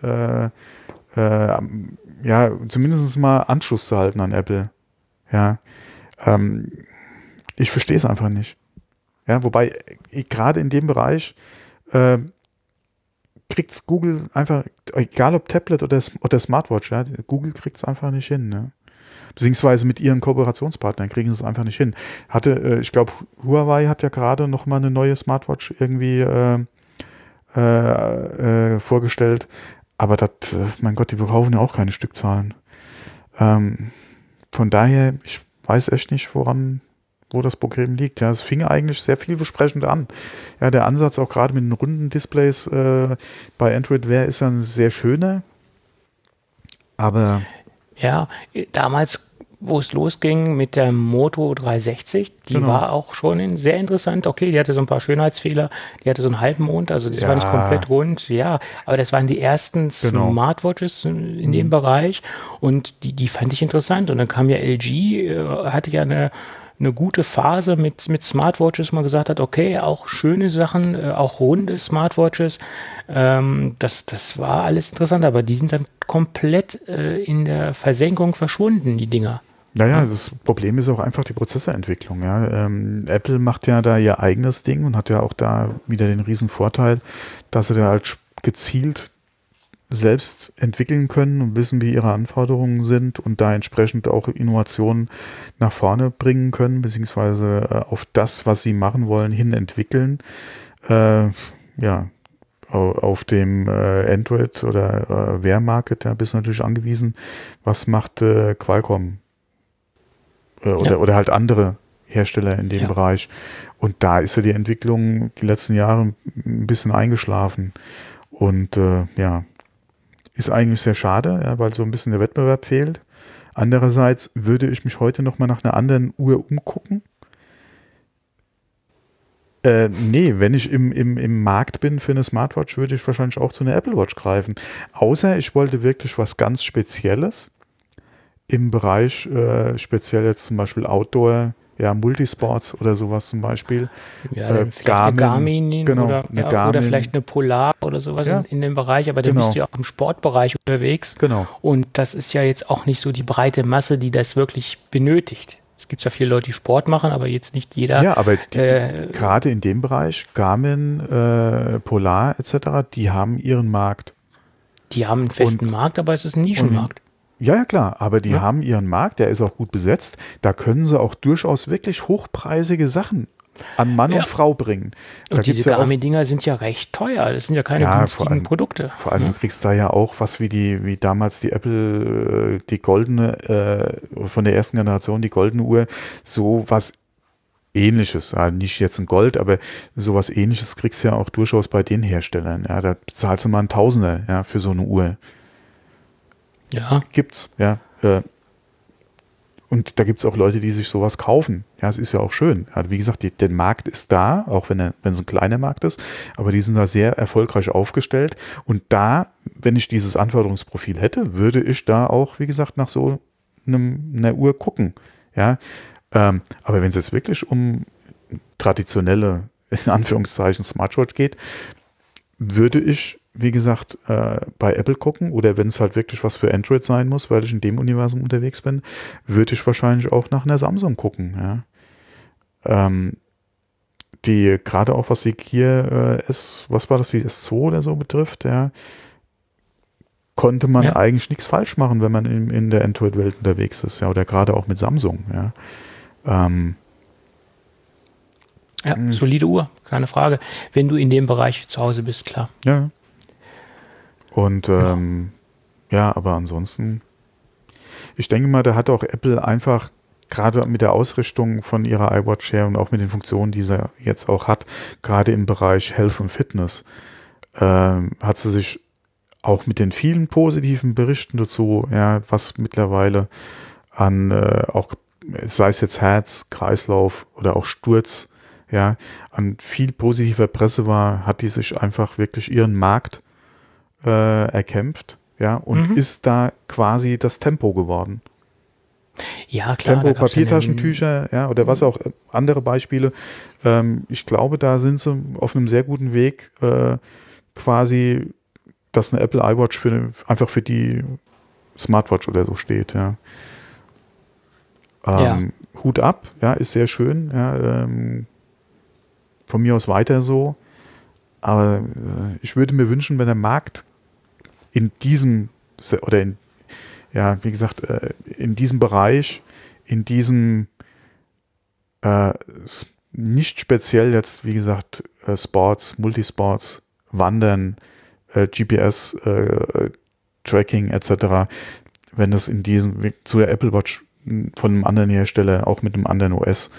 ja, zumindest mal Anschluss zu halten an Apple. Ja. Ich verstehe es einfach nicht. Ja, wobei gerade in dem Bereich kriegt es Google einfach, egal ob Tablet oder Smartwatch, ja, Google kriegt es einfach nicht hin, ne? Beziehungsweise mit ihren Kooperationspartnern kriegen sie es einfach nicht hin. Ich glaube, Huawei hat ja gerade noch mal eine neue Smartwatch irgendwie vorgestellt. Aber das, mein Gott, die verkaufen ja auch keine Stückzahlen. Von daher, ich weiß echt nicht, wo das Problem liegt. Ja, es fing eigentlich sehr vielversprechend an. Ja, der Ansatz auch gerade mit den runden Displays bei Android Wear ist ja ein sehr schöner. Aber Ja, damals, wo es losging mit der Moto 360, die Genau. war auch schon sehr interessant. Okay, die hatte so ein paar Schönheitsfehler, die hatte so einen Halbmond, also das war nicht komplett rund. Ja, aber das waren die ersten Genau. Smartwatches in dem Bereich und die fand ich interessant. Und dann kam ja LG, hatte ja eine gute Phase mit Smartwatches, wo man gesagt hat, okay, auch schöne Sachen, auch runde Smartwatches, das war alles interessant, aber die sind dann komplett in der Versenkung verschwunden, die Dinger. naja, das Problem ist auch einfach die Prozessorentwicklung. Ja. Apple macht ja da ihr eigenes Ding und hat ja auch da wieder den riesen Vorteil, dass sie da halt gezielt selbst entwickeln können und wissen, wie ihre Anforderungen sind und da entsprechend auch Innovationen nach vorne bringen können, beziehungsweise auf das, was sie machen wollen, hin entwickeln. Ja, auf dem Android oder Wear-Market, da bist du natürlich angewiesen, was macht Qualcomm oder halt andere Hersteller in dem Ja. Bereich. Und da ist ja die Entwicklung die letzten Jahre ein bisschen eingeschlafen. Und ja, ist eigentlich sehr schade, ja, weil so ein bisschen der Wettbewerb fehlt. Andererseits würde ich mich heute noch mal nach einer anderen Uhr umgucken. Nee, wenn ich im Markt bin für eine Smartwatch, würde ich wahrscheinlich auch zu einer Apple Watch greifen. Außer ich wollte wirklich was ganz Spezielles im Bereich, speziell jetzt zum Beispiel Outdoor, ja, Multisports oder sowas zum Beispiel. Ja, dann vielleicht eine Garmin genau, oder, eine ja, Garmin. oder vielleicht eine Polar oder sowas Ja. in dem Bereich, aber dann Genau. bist du ja auch im Sportbereich unterwegs. Genau. Und das ist ja jetzt auch nicht so die breite Masse, die das wirklich benötigt. Es gibt zwar viele Leute, die Sport machen, aber jetzt nicht jeder. Ja, aber gerade in dem Bereich, Garmin, Polar etc., die haben ihren Markt. Die haben einen festen Markt, aber es ist ein Nischenmarkt. Ja, klar, aber die haben ihren Markt, der ist auch gut besetzt. Da können sie auch durchaus wirklich hochpreisige Sachen an Mann und Frau bringen. Da Und diese gibt's ja auch, Garmin-Dinger sind ja recht teuer. Das sind ja keine günstigen Produkte. vor allem, du kriegst da ja auch was wie damals die Apple, die goldene, von der ersten Generation, die goldene Uhr, so was Ähnliches, ja, nicht jetzt ein Gold, aber sowas Ähnliches kriegst du ja auch durchaus bei den Herstellern. Ja, da bezahlst du mal einen Tausender, ja, für so eine Uhr. Ja, Gibt's, ja. Und da gibt's auch Leute, die sich sowas kaufen. Ja, es ist ja auch schön. Also wie gesagt, der Markt ist da, auch wenn es ein kleiner Markt ist, aber die sind da sehr erfolgreich aufgestellt. Und da, wenn ich dieses Anforderungsprofil hätte, würde ich da auch, wie gesagt, nach so einer Uhr gucken. Ja, aber wenn es jetzt wirklich um traditionelle, in Anführungszeichen, Smartwatch geht, würde ich, wie gesagt, bei Apple gucken oder wenn es halt wirklich was für Android sein muss, weil ich in dem Universum unterwegs bin, würde ich wahrscheinlich auch nach einer Samsung gucken. Ja. Die gerade auch was die Gear was war das, die S2 oder so betrifft, ja, konnte man eigentlich nichts falsch machen, wenn man in der Android-Welt unterwegs ist, ja, oder gerade auch mit Samsung, ja. Solide Uhr, keine Frage. Wenn du in dem Bereich zu Hause bist, klar. Ja. Und aber ansonsten, ich denke mal, da hat auch Apple einfach gerade mit der Ausrichtung von ihrer iWatch her und auch mit den Funktionen, die sie jetzt auch hat, gerade im Bereich Health und Fitness, hat sie sich auch mit den vielen positiven Berichten dazu, ja, was mittlerweile an auch, sei es jetzt Herz, Kreislauf oder auch Sturz, ja, an viel positiver Presse war, hat die sich einfach wirklich ihren Markt erkämpft, ja, und ist da quasi das Tempo geworden. Ja, klar. Tempo, Papiertaschentücher, ja, oder was auch, andere Beispiele. Ich glaube, da sind sie auf einem sehr guten Weg, quasi, dass eine Apple iWatch einfach für die Smartwatch oder so steht, ja. Hut ab, ja, ist sehr schön, ja, von mir aus weiter so, aber ich würde mir wünschen, wenn der Markt in diesem, oder in, ja, wie gesagt, in diesem Bereich, in diesem nicht speziell jetzt, wie gesagt, Sports, Multisports, Wandern, GPS, Tracking etc., wenn das in diesem, zu der Apple Watch von einem anderen Hersteller, auch mit einem anderen OS,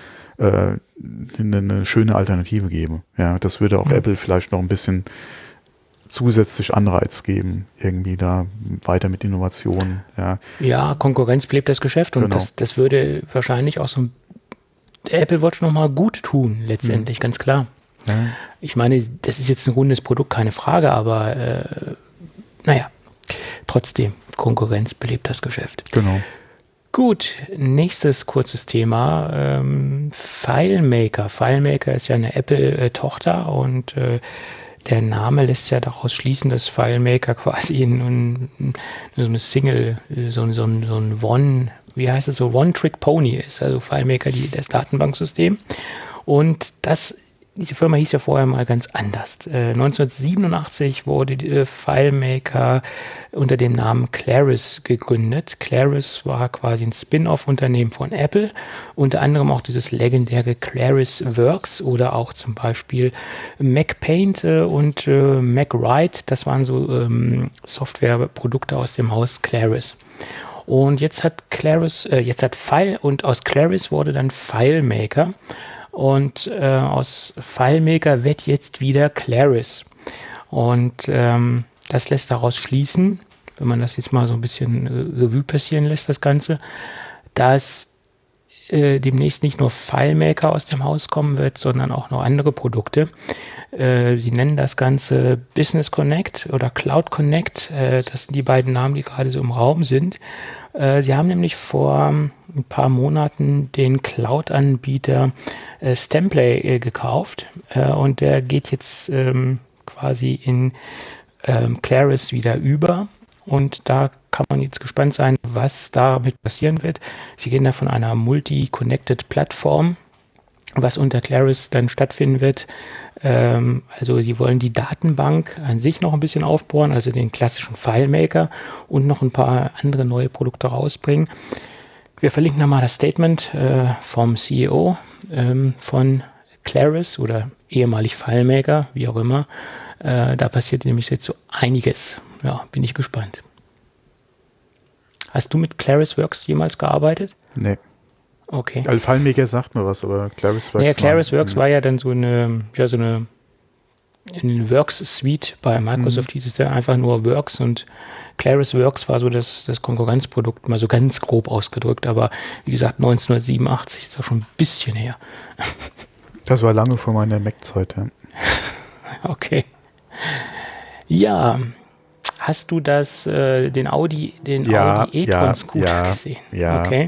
eine schöne Alternative geben. Ja, das würde auch Apple vielleicht noch ein bisschen zusätzlich Anreiz geben, irgendwie da weiter mit Innovationen. Ja, Konkurrenz belebt das Geschäft und das würde wahrscheinlich auch so der Apple Watch nochmal gut tun, letztendlich, ganz klar. Ja. Ich meine, das ist jetzt ein rundes Produkt, keine Frage, aber trotzdem, Konkurrenz belebt das Geschäft. Genau. Gut, nächstes kurzes Thema, FileMaker. FileMaker ist ja eine Apple-Tochter und der Name lässt ja daraus schließen, dass FileMaker quasi so eine Single, so ein One-Trick-Pony ist, also FileMaker, das Datenbanksystem. Und diese Firma hieß ja vorher mal ganz anders. 1987 wurde die FileMaker unter dem Namen Claris gegründet. Claris war quasi ein Spin-off-Unternehmen von Apple, unter anderem auch dieses legendäre Claris Works oder auch zum Beispiel MacPaint und MacWrite. Das waren so Softwareprodukte aus dem Haus Claris. Und jetzt hat aus Claris wurde dann FileMaker. Und aus FileMaker wird jetzt wieder Claris. Und das lässt daraus schließen, wenn man das jetzt mal so ein bisschen Revue passieren lässt, das Ganze, dass demnächst nicht nur FileMaker aus dem Haus kommen wird, sondern auch noch andere Produkte. Sie nennen das Ganze Business Connect oder Cloud Connect. Das sind die beiden Namen, die gerade so im Raum sind. Sie haben nämlich vor ein paar Monaten den Cloud-Anbieter Stemplay gekauft und der geht jetzt quasi in Claris wieder über. Und da kann man jetzt gespannt sein, was damit passieren wird. Sie gehen da von einer Multi-Connected Plattform, was unter Claris dann stattfinden wird. Also sie wollen die Datenbank an sich noch ein bisschen aufbauen, also den klassischen FileMaker und noch ein paar andere neue Produkte rausbringen. Wir verlinken nochmal das Statement vom CEO von Claris oder ehemalig FileMaker, wie auch immer. Da passiert nämlich jetzt so einiges. Ja, bin ich gespannt. Hast du mit ClarisWorks jemals gearbeitet? Nee. Okay. Also FileMaker sagt mir was, aber ClarisWorks. Ja, ClarisWorks war ja dann so eine Works-Suite bei Microsoft, hieß es ja einfach nur Works und ClarisWorks war so das Konkurrenzprodukt, mal so ganz grob ausgedrückt, aber wie gesagt 1987, ist auch schon ein bisschen her. Das war lange vor meiner Mac-Zeit, ja. Okay. Ja, hast du den Audi e-tron Scooter gesehen? Ja. Okay.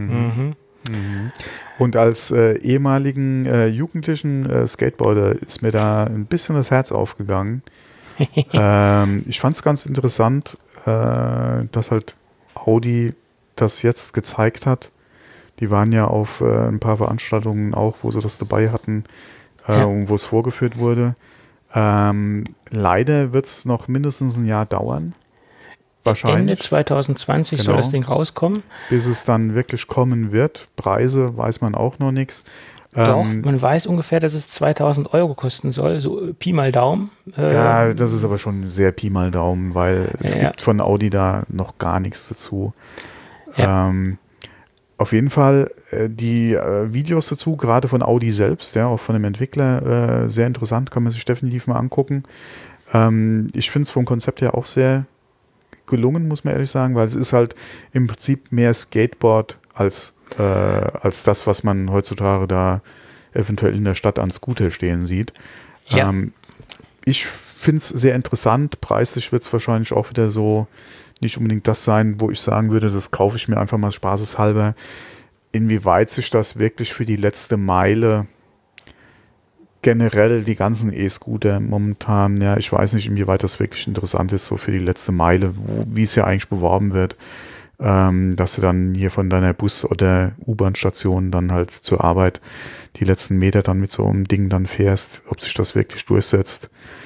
Und als ehemaligen jugendlichen Skateboarder ist mir da ein bisschen das Herz aufgegangen. Ich fand es ganz interessant, dass halt Audi das jetzt gezeigt hat. Die waren ja auf ein paar Veranstaltungen auch, wo sie das dabei hatten, wo es vorgeführt wurde. Leider wird es noch mindestens ein Jahr dauern. wahrscheinlich. Ende 2020 soll das Ding rauskommen. Bis es dann wirklich kommen wird. Preise weiß man auch noch nichts. Doch, man weiß ungefähr, dass es 2.000 € kosten soll, so Pi mal Daumen. Ja, das ist aber schon sehr Pi mal Daumen, weil es gibt von Audi da noch gar nichts dazu. Ja. Auf jeden Fall die Videos dazu, gerade von Audi selbst, ja, auch von dem Entwickler, sehr interessant, kann man sich definitiv mal angucken. Ich finde es vom Konzept her auch sehr gelungen, muss man ehrlich sagen, weil es ist halt im Prinzip mehr Skateboard als das, was man heutzutage da eventuell in der Stadt an Scooter stehen sieht. Ja. Ich finde es sehr interessant. Preislich wird es wahrscheinlich auch wieder so nicht unbedingt das sein, wo ich sagen würde, das kaufe ich mir einfach mal spaßeshalber. Inwieweit sich das wirklich für die letzte Meile generell die ganzen E-Scooter momentan, ja, ich weiß nicht, inwieweit das wirklich interessant ist, so für die letzte Meile, wie es ja eigentlich beworben wird, dass du dann hier von deiner Bus- oder U-Bahn-Station dann halt zur Arbeit die letzten Meter dann mit so einem Ding dann fährst, ob sich das wirklich durchsetzt.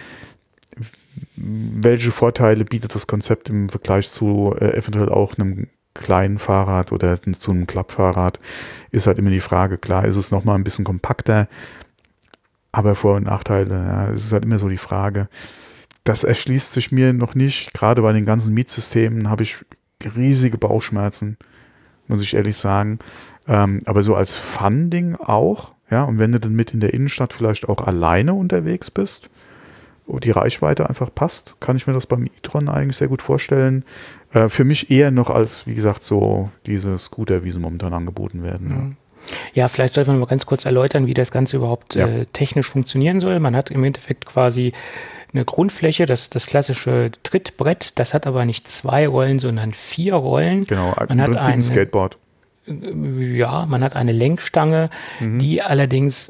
Welche Vorteile bietet das Konzept im Vergleich zu eventuell auch einem kleinen Fahrrad oder zu einem Klappfahrrad, ist halt immer die Frage. Klar ist es nochmal ein bisschen kompakter, aber Vor- und Nachteile, ja, es ist halt immer so die Frage. Das erschließt sich mir noch nicht. Gerade bei den ganzen Mietsystemen habe ich riesige Bauchschmerzen, muss ich ehrlich sagen. Aber so als Fun-Ding auch, ja, und wenn du dann mit in der Innenstadt vielleicht auch alleine unterwegs bist, wo die Reichweite einfach passt, kann ich mir das beim e-tron eigentlich sehr gut vorstellen. Für mich eher noch als, wie gesagt, so diese Scooter, wie sie momentan angeboten werden. Ja. Ja, vielleicht sollte man mal ganz kurz erläutern, wie das Ganze überhaupt technisch funktionieren soll. Man hat im Endeffekt quasi eine Grundfläche, das klassische Trittbrett, das hat aber nicht 2 Rollen, sondern 4 Rollen. Genau, man im Prinzip ein Skateboard. Ja, man hat eine Lenkstange, die allerdings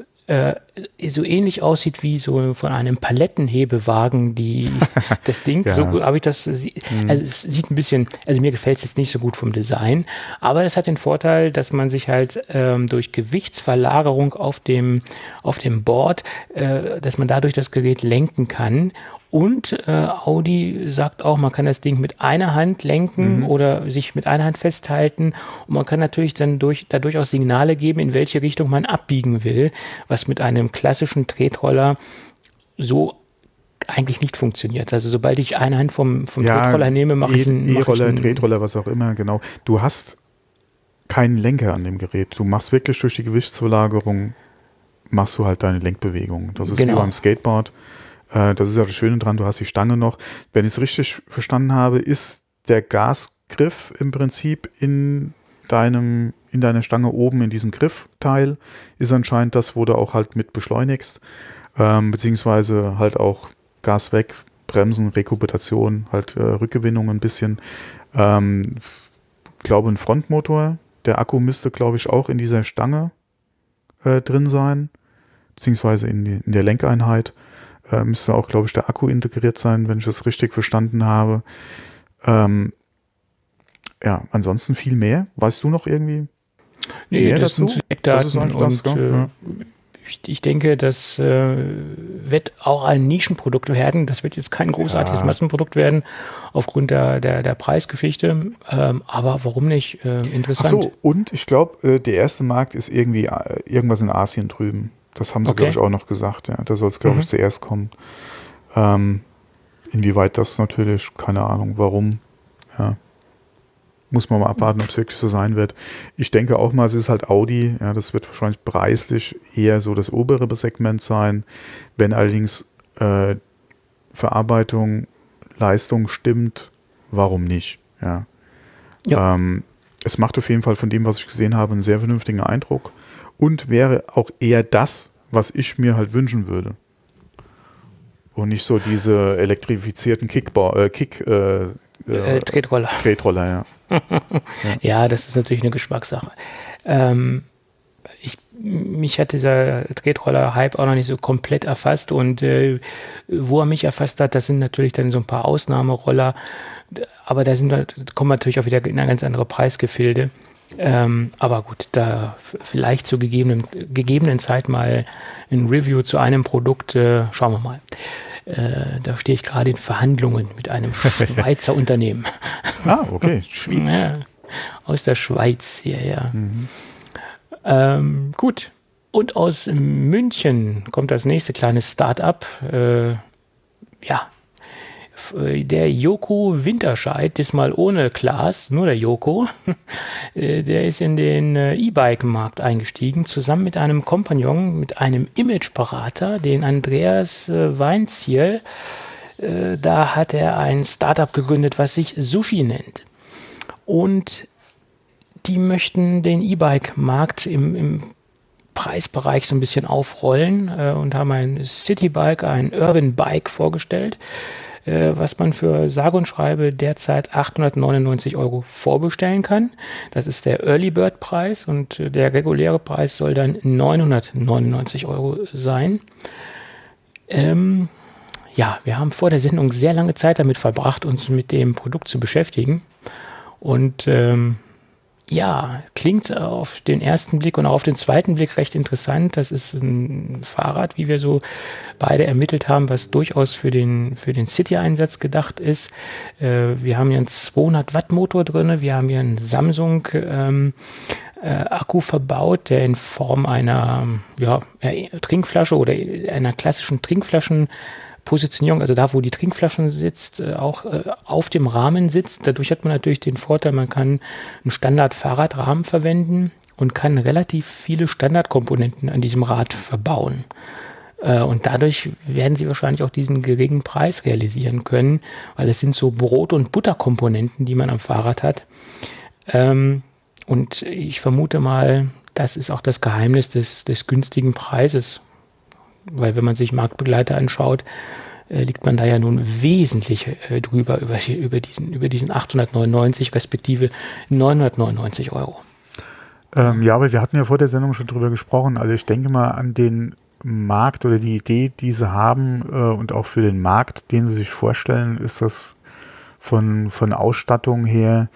so ähnlich aussieht wie so von einem Palettenhebewagen, das Ding. Ja. So habe ich das. Also es sieht ein bisschen, also mir gefällt es jetzt nicht so gut vom Design, aber es hat den Vorteil, dass man sich halt durch Gewichtsverlagerung auf dem Board, dass man dadurch das Gerät lenken kann. Und Audi sagt auch, man kann das Ding mit einer Hand lenken oder sich mit einer Hand festhalten und man kann natürlich dann dadurch auch Signale geben, in welche Richtung man abbiegen will, was mit einem klassischen Tretroller so eigentlich nicht funktioniert. Also sobald ich eine Hand vom Tretroller nehme, mache ich einen E-Roller, Tretroller, was auch immer, genau. Du hast keinen Lenker an dem Gerät. Du machst wirklich durch die Gewichtsverlagerung, machst du halt deine Lenkbewegung. Das ist wie beim Skateboard. Das ist ja das Schöne dran, du hast die Stange noch. Wenn ich es richtig verstanden habe, ist der Gasgriff im Prinzip in deiner Stange oben in diesem Griffteil, ist anscheinend das, wo du auch halt mit beschleunigst, beziehungsweise halt auch Gas weg, Bremsen, Rekuperation, halt Rückgewinnung ein bisschen. Glaube ein Frontmotor, der Akku müsste, glaube ich, auch in dieser Stange drin sein, beziehungsweise in der Lenkeinheit. Müsste auch, glaube ich, der Akku integriert sein, wenn ich das richtig verstanden habe. Ja, ansonsten viel mehr. Weißt du noch irgendwie mehr das dazu? Sind Eckdaten und ich denke, das wird auch ein Nischenprodukt werden. Das wird jetzt kein großartiges Massenprodukt werden aufgrund der Preisgeschichte. Aber warum nicht? Interessant. Ach so, und ich glaube, der erste Markt ist irgendwie irgendwas in Asien drüben. Das haben sie, glaube ich, auch noch gesagt. Ja, da soll es, glaube ich, zuerst kommen. Inwieweit das natürlich, keine Ahnung, warum. Ja. Muss man mal abwarten, ob es wirklich so sein wird. Ich denke auch mal, es ist halt Audi. Ja, das wird wahrscheinlich preislich eher so das obere Segment sein. Wenn allerdings Verarbeitung, Leistung stimmt, warum nicht? Ja. Es macht auf jeden Fall von dem, was ich gesehen habe, einen sehr vernünftigen Eindruck. Und wäre auch eher das, was ich mir halt wünschen würde. Und nicht so diese elektrifizierten Tretroller. Tretroller, ja. Ja, das ist natürlich eine Geschmackssache. Mich hat dieser Tretroller-Hype auch noch nicht so komplett erfasst und wo er mich erfasst hat, das sind natürlich dann so ein paar Ausnahmeroller, aber kommen natürlich auch wieder in eine ganz andere Preisgefilde. Aber gut, da vielleicht zur gegebenen Zeit mal ein Review zu einem Produkt, schauen wir mal. Da stehe ich gerade in Verhandlungen mit einem Schweizer Unternehmen. Ah, okay, Schweiz. Ja, aus der Schweiz hierher. Gut. Und aus München kommt das nächste kleine Start-up. Der Joko Winterscheid, diesmal ohne Klaas, nur der Joko, der ist in den E-Bike-Markt eingestiegen, zusammen mit einem Kompagnon, mit einem Imageberater, den Andreas Weinziel. Da hat er ein Startup gegründet, was sich Sushi nennt. Und die möchten den E-Bike-Markt im Preisbereich so ein bisschen aufrollen und haben ein Citybike, ein Urban Bike vorgestellt, was man für sage und schreibe derzeit 899 € vorbestellen kann. Das ist der Early Bird Preis und der reguläre Preis soll dann 999 € sein. Wir haben vor der Sendung sehr lange Zeit damit verbracht, uns mit dem Produkt zu beschäftigen. Und klingt auf den ersten Blick und auch auf den zweiten Blick recht interessant. Das ist ein Fahrrad, wie wir so beide ermittelt haben, was durchaus für den City-Einsatz gedacht ist. Wir haben hier einen 200-Watt-Motor drin. Wir haben hier einen Samsung Akku verbaut, der in Form einer Trinkflasche oder einer klassischen Trinkflaschenpositionierung, also da, wo die Trinkflaschen sitzt, auch auf dem Rahmen sitzt. Dadurch hat man natürlich den Vorteil, man kann einen Standard-Fahrradrahmen verwenden und kann relativ viele Standardkomponenten an diesem Rad verbauen. Und dadurch werden sie wahrscheinlich auch diesen geringen Preis realisieren können, weil es sind so Brot- und Butterkomponenten, die man am Fahrrad hat. Und ich vermute mal, das ist auch das Geheimnis des günstigen Preises. Weil wenn man sich Marktbegleiter anschaut, liegt man da ja nun wesentlich drüber über diesen 899 respektive 999 €. Aber wir hatten ja vor der Sendung schon drüber gesprochen. Also ich denke mal an den Markt oder die Idee, die sie haben und auch für den Markt, den sie sich vorstellen, ist das von Ausstattung her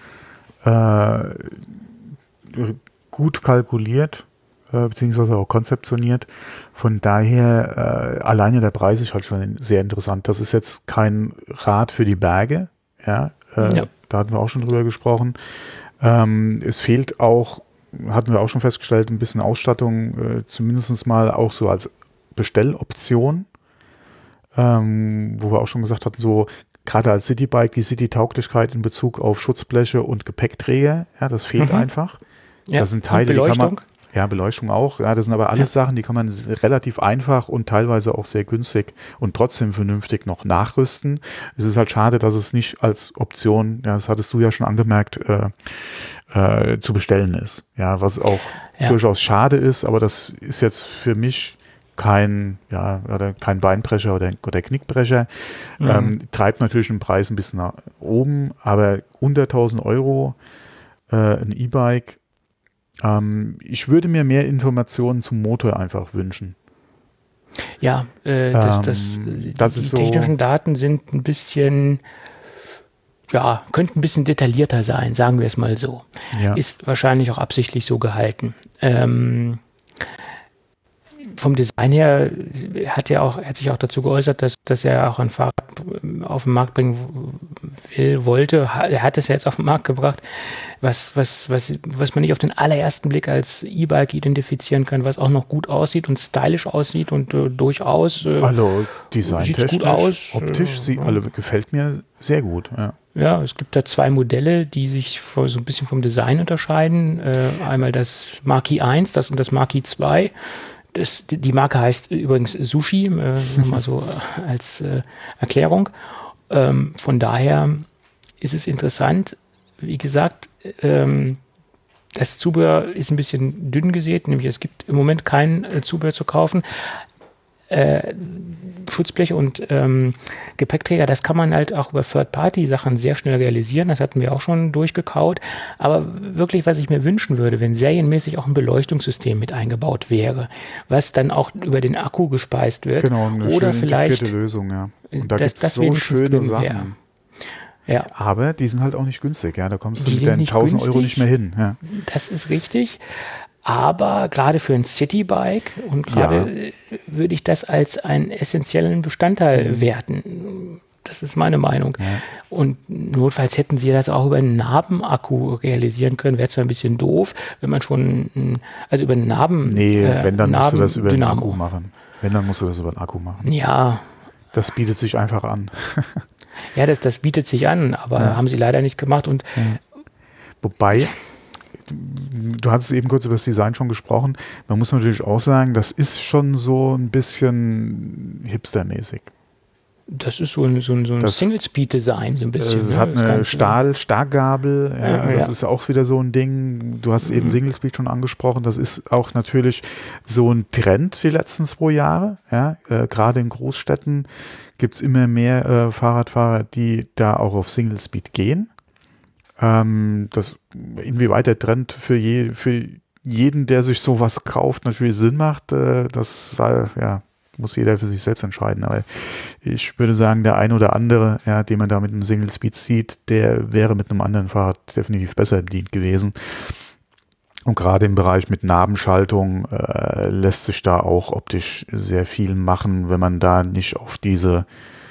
gut kalkuliert, beziehungsweise auch konzeptioniert. Von daher, alleine der Preis ist halt schon sehr interessant. Das ist jetzt kein Rad für die Berge, da hatten wir auch schon drüber gesprochen. Es fehlt auch, hatten wir auch schon festgestellt, ein bisschen Ausstattung, zumindest mal auch so als Bestelloption, wo wir auch schon gesagt hatten, so gerade als Citybike, die City-Tauglichkeit in Bezug auf Schutzbleche und Gepäckträger, das fehlt einfach. Ja, das sind Teile, Beleuchtung. Die kann man, ja, Beleuchtung auch. Ja, das sind aber alles Sachen, die kann man relativ einfach und teilweise auch sehr günstig und trotzdem vernünftig noch nachrüsten. Es ist halt schade, dass es nicht als Option, das hattest du ja schon angemerkt, zu bestellen ist. Ja, was auch durchaus schade ist, aber das ist jetzt für mich kein Beinbrecher oder Knickbrecher. Treibt natürlich den Preis ein bisschen nach oben, aber unter 1.000 €, ein E-Bike. Ich würde mir mehr Informationen zum Motor einfach wünschen. Ja, die technischen Daten sind ein bisschen, könnten ein bisschen detaillierter sein, sagen wir es mal so. Ja. Ist wahrscheinlich auch absichtlich so gehalten. Vom Design her hat sich auch dazu geäußert, dass er auch ein Fahrrad auf den Markt bringen wollte. Er hat es ja jetzt auf den Markt gebracht, was man nicht auf den allerersten Blick als E-Bike identifizieren kann, was auch noch gut aussieht und stylisch aussieht und durchaus designtechnisch, gut aus. Optisch gefällt mir sehr gut. Ja. Ja, es gibt da zwei Modelle, die sich so ein bisschen vom Design unterscheiden. Einmal das Marquis 1 und das Marquis 2. Die Marke heißt übrigens Sushi, mal so als Erklärung. Von daher ist es interessant. Wie gesagt, das Zubehör ist ein bisschen dünn gesät, nämlich es gibt im Moment kein Zubehör zu kaufen. Schutzblech und Gepäckträger, das kann man halt auch über Third-Party-Sachen sehr schnell realisieren. Das hatten wir auch schon durchgekaut. Aber wirklich, was ich mir wünschen würde, wenn serienmäßig auch ein Beleuchtungssystem mit eingebaut wäre, was dann auch über den Akku gespeist wird. Genau, eine oder vielleicht Lösung, ja. Und da gibt es so schöne Sachen. Ja. Aber die sind halt auch nicht günstig. Ja, da kommst du mit den 1.000 € nicht mehr hin. Ja. Das ist richtig. Aber gerade für ein Citybike und gerade würde ich das als einen essentiellen Bestandteil werten. Das ist meine Meinung. Ja. Und notfalls hätten sie das auch über einen Nabenakku realisieren können. Wäre zwar ein bisschen doof, wenn man schon, also über einen Naben. Nee, wenn, dann musst du das über einen Akku machen. Wenn, dann musst du das über einen Akku machen. Ja. Das bietet sich einfach an. Ja, das bietet sich an, aber haben sie leider nicht gemacht. Und wobei, du hattest eben kurz über das Design schon gesprochen. Man muss natürlich auch sagen, das ist schon so ein bisschen hipstermäßig. Das ist so ein Single-Speed-Design, so ein bisschen. Es hat eine Stahlgabel, das ist auch wieder so ein Ding. Du hast eben Single-Speed schon angesprochen. Das ist auch natürlich so ein Trend die letzten 2 Jahre. Ja? Gerade in Großstädten gibt es immer mehr Fahrradfahrer, die da auch auf Single-Speed gehen. Das inwieweit der Trend für jeden, der sich sowas kauft, natürlich Sinn macht, das muss jeder für sich selbst entscheiden. Aber ich würde sagen, der ein oder andere, den man da mit einem Single Speed sieht, der wäre mit einem anderen Fahrrad definitiv besser bedient gewesen. Und gerade im Bereich mit Nabenschaltung lässt sich da auch optisch sehr viel machen, wenn man da nicht auf diese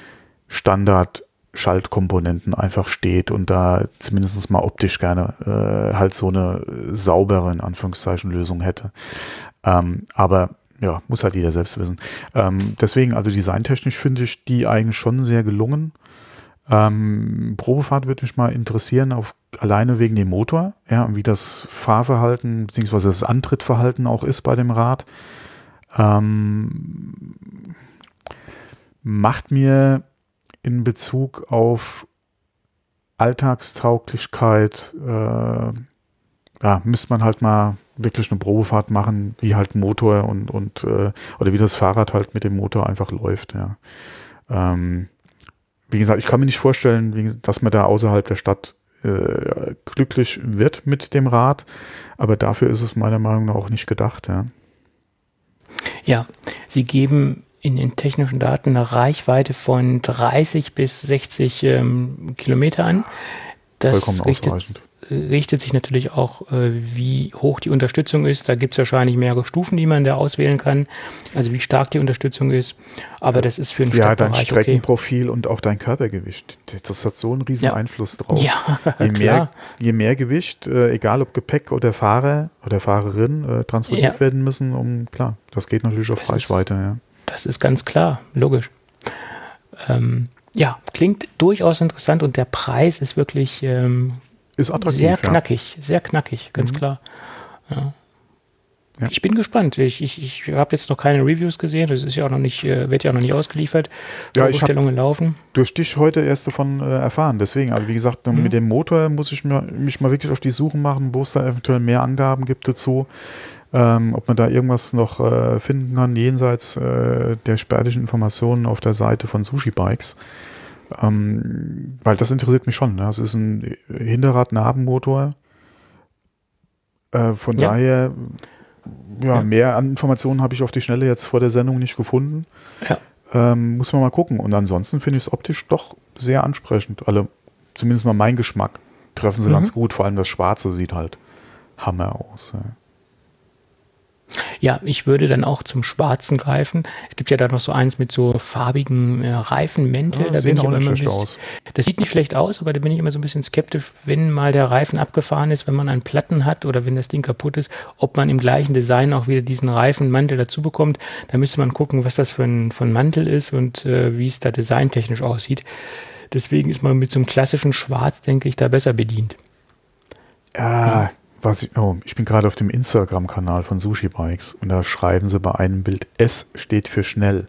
Standard-Schaltkomponenten einfach steht und da zumindest mal optisch gerne halt so eine saubere, in Anführungszeichen, Lösung hätte. Aber ja, muss halt jeder selbst wissen. Deswegen, also designtechnisch finde ich die eigentlich schon sehr gelungen. Probefahrt würde mich mal interessieren, alleine wegen dem Motor, und wie das Fahrverhalten bzw. das Antrittverhalten auch ist bei dem Rad. Macht mir in Bezug auf Alltagstauglichkeit, müsste man halt mal wirklich eine Probefahrt machen, wie halt ein Motor und oder wie das Fahrrad halt mit dem Motor einfach läuft. Ja. Wie gesagt, ich kann mir nicht vorstellen, dass man da außerhalb der Stadt glücklich wird mit dem Rad, aber dafür ist es meiner Meinung nach auch nicht gedacht. Ja, ja, sie geben in den technischen Daten eine Reichweite von 30 bis 60 Kilometer an. Das vollkommen ausreichend. Richtet sich natürlich auch, wie hoch die Unterstützung ist. Da gibt es wahrscheinlich mehrere Stufen, die man da auswählen kann. Also wie stark die Unterstützung ist. Aber das ist für einen Stadtbereich dein Streckenprofil und auch dein Körpergewicht. Das hat so einen riesen Einfluss drauf. Ja, je mehr Gewicht, egal ob Gepäck oder Fahrer oder Fahrerin transportiert werden müssen, das geht natürlich auf Reichweite. Das ist ganz klar, logisch. Klingt durchaus interessant und der Preis ist wirklich ist attraktiv, sehr knackig, ganz klar. Ja. Ja. Ich bin gespannt. Ich habe jetzt noch keine Reviews gesehen. Das ist ja auch noch nicht, wird ja auch noch nicht ausgeliefert. Vorbestellungen laufen. Durch dich heute erst davon erfahren. Deswegen, also wie gesagt, mit dem Motor muss ich mich mal wirklich auf die Suche machen, wo es da eventuell mehr Angaben gibt dazu. Ob man da irgendwas noch finden kann, jenseits der spärlichen Informationen auf der Seite von Sushi Bikes. Weil das interessiert mich schon. Ne? Das ist ein Hinterrad-Nabenmotor. Von daher, mehr an Informationen habe ich auf die Schnelle jetzt vor der Sendung nicht gefunden. Ja. Muss man mal gucken. Und ansonsten finde ich es optisch doch sehr ansprechend. Also zumindest mal mein Geschmack treffen sie ganz gut. Vor allem das Schwarze sieht halt Hammer aus. Ja, ich würde dann auch zum Schwarzen greifen. Es gibt ja da noch so eins mit so farbigen Reifenmäntel. Da sieht auch nicht schlecht aus. Das sieht nicht schlecht aus, aber da bin ich immer so ein bisschen skeptisch, wenn mal der Reifen abgefahren ist, wenn man einen Platten hat oder wenn das Ding kaputt ist, ob man im gleichen Design auch wieder diesen Reifenmantel dazu bekommt. Da müsste man gucken, was das für ein Mantel ist und wie es da designtechnisch aussieht. Deswegen ist man mit so einem klassischen Schwarz, denke ich, da besser bedient. Ich bin gerade auf dem Instagram-Kanal von Sushi Bikes und da schreiben sie bei einem Bild, S steht für schnell.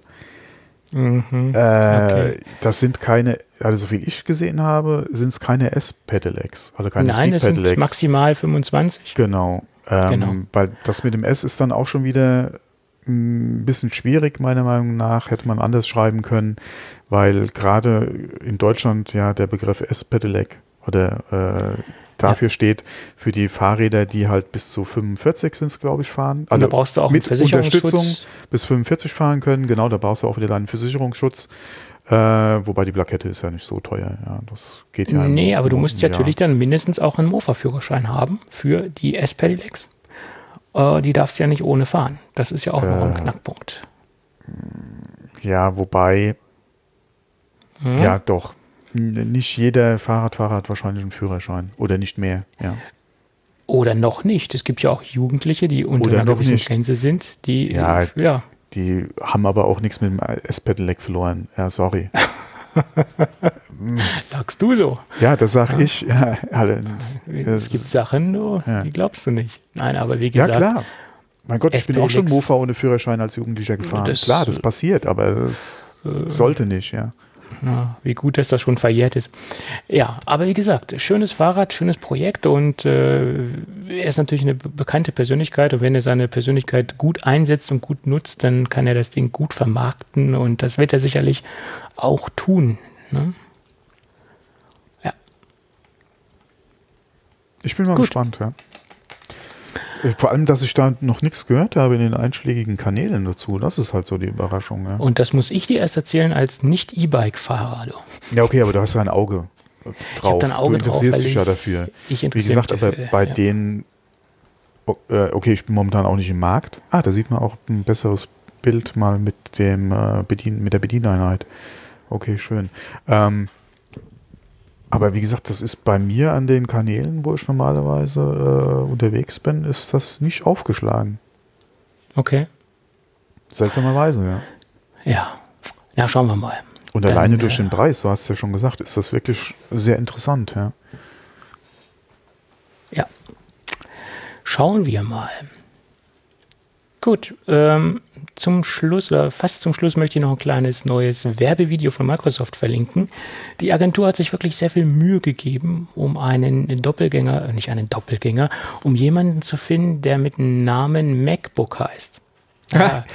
Okay. Das sind keine, also so viel ich gesehen habe, sind es keine S-Pedelecs, also keine Speed-Pedelecs. Nein, das sind maximal 25. Genau. Weil das mit dem S ist dann auch schon wieder ein bisschen schwierig, meiner Meinung nach, hätte man anders schreiben können, weil gerade in Deutschland der Begriff S-Pedelec oder dafür steht, für die Fahrräder, die halt bis zu 45 sind, glaube ich, fahren. Also da brauchst du auch mit einen Versicherungsschutz. Unterstützung bis 45 fahren können. Genau, da brauchst du auch wieder einen Versicherungsschutz. Wobei die Plakette ist ja nicht so teuer. Ja, das geht ja. Nee, aber du musst natürlich dann mindestens auch einen Mofa-Führerschein haben für die S-Pedelecs. die darfst du ja nicht ohne fahren. Das ist ja auch noch ein Knackpunkt. Ja, wobei, ja doch, nicht jeder Fahrradfahrer hat wahrscheinlich einen Führerschein oder nicht mehr, ja. Oder noch nicht. Es gibt ja auch Jugendliche, die unter einer gewissen Grenze sind, die, die haben aber auch nichts mit dem S-Pedelec verloren. Ja, sorry. Sagst du so? Ja, das sag ich. Ja, es gibt Sachen, die glaubst du nicht. Nein, aber wie gesagt. Ja, klar. Mein Gott, ich bin auch schon Mofa ohne Führerschein als Jugendlicher gefahren. Klar, das passiert, aber das sollte nicht, ja. Na, wie gut, dass das schon verjährt ist. Ja, aber wie gesagt, schönes Fahrrad, schönes Projekt und er ist natürlich eine bekannte Persönlichkeit und wenn er seine Persönlichkeit gut einsetzt und gut nutzt, dann kann er das Ding gut vermarkten und das wird er sicherlich auch tun. Ne? Ja. Ich bin mal gespannt, ja. Vor allem, dass ich da noch nichts gehört habe in den einschlägigen Kanälen dazu. Das ist halt so die Überraschung. Ja. Und das muss ich dir erst erzählen als Nicht-E-Bike-Fahrer. Ja, okay, aber du hast ja ein Auge drauf. Ich hab da ein Auge du interessierst dich ja dafür. Ich Wie gesagt, aber bei denen, okay, ich bin momentan auch nicht im Markt. Da sieht man auch ein besseres Bild mal mit dem mit der Bedieneinheit. Okay, schön. Aber wie gesagt, das ist bei mir an den Kanälen, wo ich normalerweise unterwegs bin, ist das nicht aufgeschlagen. Okay. Seltsamerweise, ja. Ja. Ja, schauen wir mal. Und dann, alleine durch den Preis, du hast es ja schon gesagt, ist das wirklich sehr interessant, ja. Ja. Schauen wir mal. Gut, zum Schluss, oder fast zum Schluss, möchte ich noch ein kleines neues Werbevideo von Microsoft verlinken. Die Agentur hat sich wirklich sehr viel Mühe gegeben, um einen Doppelgänger, um jemanden zu finden, der mit dem Namen MacBook heißt. Ja,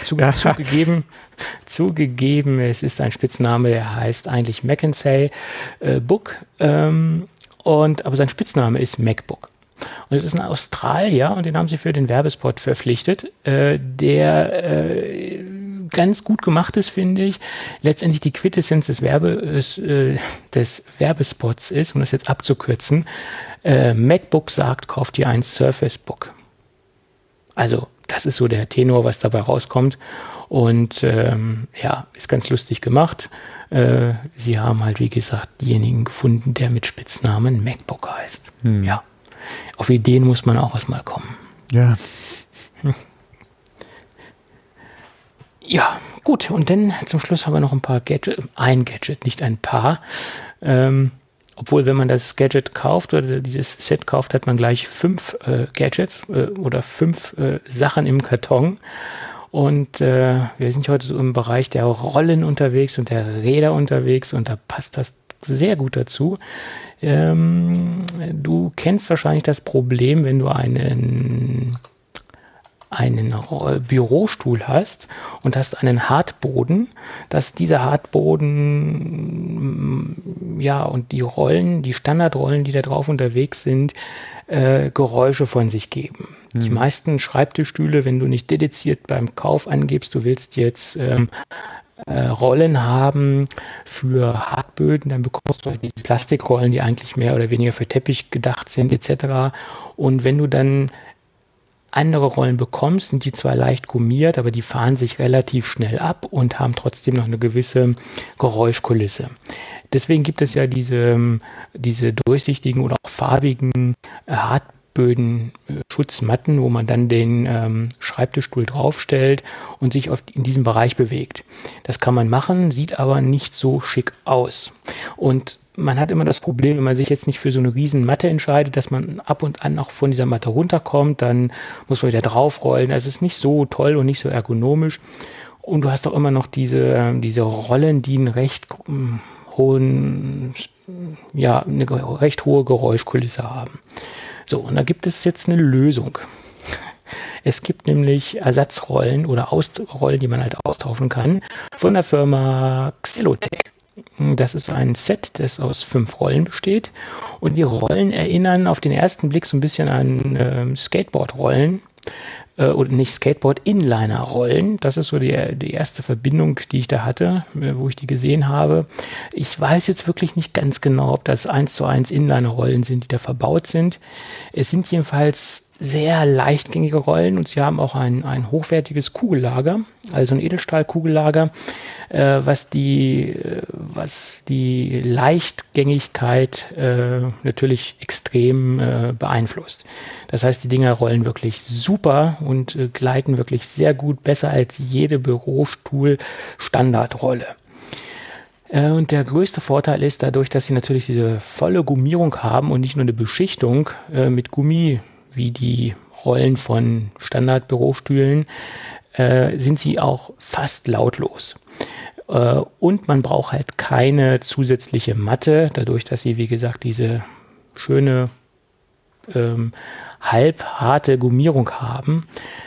zugegeben, es ist ein Spitzname, er heißt eigentlich Mackinsey Book, aber sein Spitzname ist MacBook. Und es ist ein Australier und den haben sie für den Werbespot verpflichtet, der ganz gut gemacht ist, finde ich. Letztendlich die Quintessenz des Werbespots ist, um das jetzt abzukürzen, MacBook sagt, kauft dir ein Surface Book. Also das ist so der Tenor, was dabei rauskommt. Und ist ganz lustig gemacht. Sie haben halt, wie gesagt, denjenigen gefunden, der mit Spitznamen MacBook heißt. Ja. Auf Ideen muss man auch erstmal kommen. Ja. Ja, gut. Und dann zum Schluss haben wir noch ein paar ein Gadget, nicht ein paar. Obwohl, wenn man das Gadget kauft oder dieses Set kauft, hat man gleich 5 Gadgets oder 5 Sachen im Karton. Und wir sind heute so im Bereich der Rollen unterwegs und der Räder unterwegs und da passt das sehr gut dazu. Du kennst wahrscheinlich das Problem, wenn du einen Bürostuhl hast und hast einen Hartboden, dass dieser Hartboden, und die Rollen, die Standardrollen, die da drauf unterwegs sind, Geräusche von sich geben. Die meisten Schreibtischstühle, wenn du nicht dediziert beim Kauf angibst, du willst jetzt Rollen haben für Hartböden, dann bekommst du diese Plastikrollen, die eigentlich mehr oder weniger für Teppich gedacht sind, etc. Und wenn du dann andere Rollen bekommst, sind die zwar leicht gummiert, aber die fahren sich relativ schnell ab und haben trotzdem noch eine gewisse Geräuschkulisse. Deswegen gibt es ja diese durchsichtigen oder auch farbigen Hartböden, Schutzmatten, wo man dann den Schreibtischstuhl draufstellt und sich in diesem Bereich bewegt. Das kann man machen, sieht aber nicht so schick aus. Und man hat immer das Problem, wenn man sich jetzt nicht für so eine riesen Matte entscheidet, dass man ab und an auch von dieser Matte runterkommt, dann muss man wieder draufrollen. Also es ist nicht so toll und nicht so ergonomisch. Und du hast auch immer noch diese Rollen, die einen recht eine recht hohe Geräuschkulisse haben. So, und da gibt es jetzt eine Lösung. Es gibt nämlich Ersatzrollen oder Rollen, die man halt austauschen kann, von der Firma Xelotech. Das ist ein Set, das aus 5 Rollen besteht. Und die Rollen erinnern auf den ersten Blick so ein bisschen an Skateboard-Rollen. oder nicht Skateboard, Inliner-Rollen. Das ist so die erste Verbindung, die ich da hatte, wo ich die gesehen habe. Ich weiß jetzt wirklich nicht ganz genau, ob das 1:1 Inliner-Rollen sind, die da verbaut sind. Es sind jedenfalls sehr leichtgängige Rollen und sie haben auch ein hochwertiges Kugellager, also ein Edelstahlkugellager, was die Leichtgängigkeit natürlich extrem beeinflusst. Das heißt, die Dinger rollen wirklich super und gleiten wirklich sehr gut, besser als jede Bürostuhl-Standardrolle. Und der größte Vorteil ist dadurch, dass sie natürlich diese volle Gummierung haben und nicht nur eine Beschichtung mit Gummi, wie die Rollen von Standard-Bürostühlen, sind sie auch fast lautlos. Und man braucht halt keine zusätzliche Matte, dadurch, dass sie, wie gesagt, diese schöne halbharte Gummierung haben,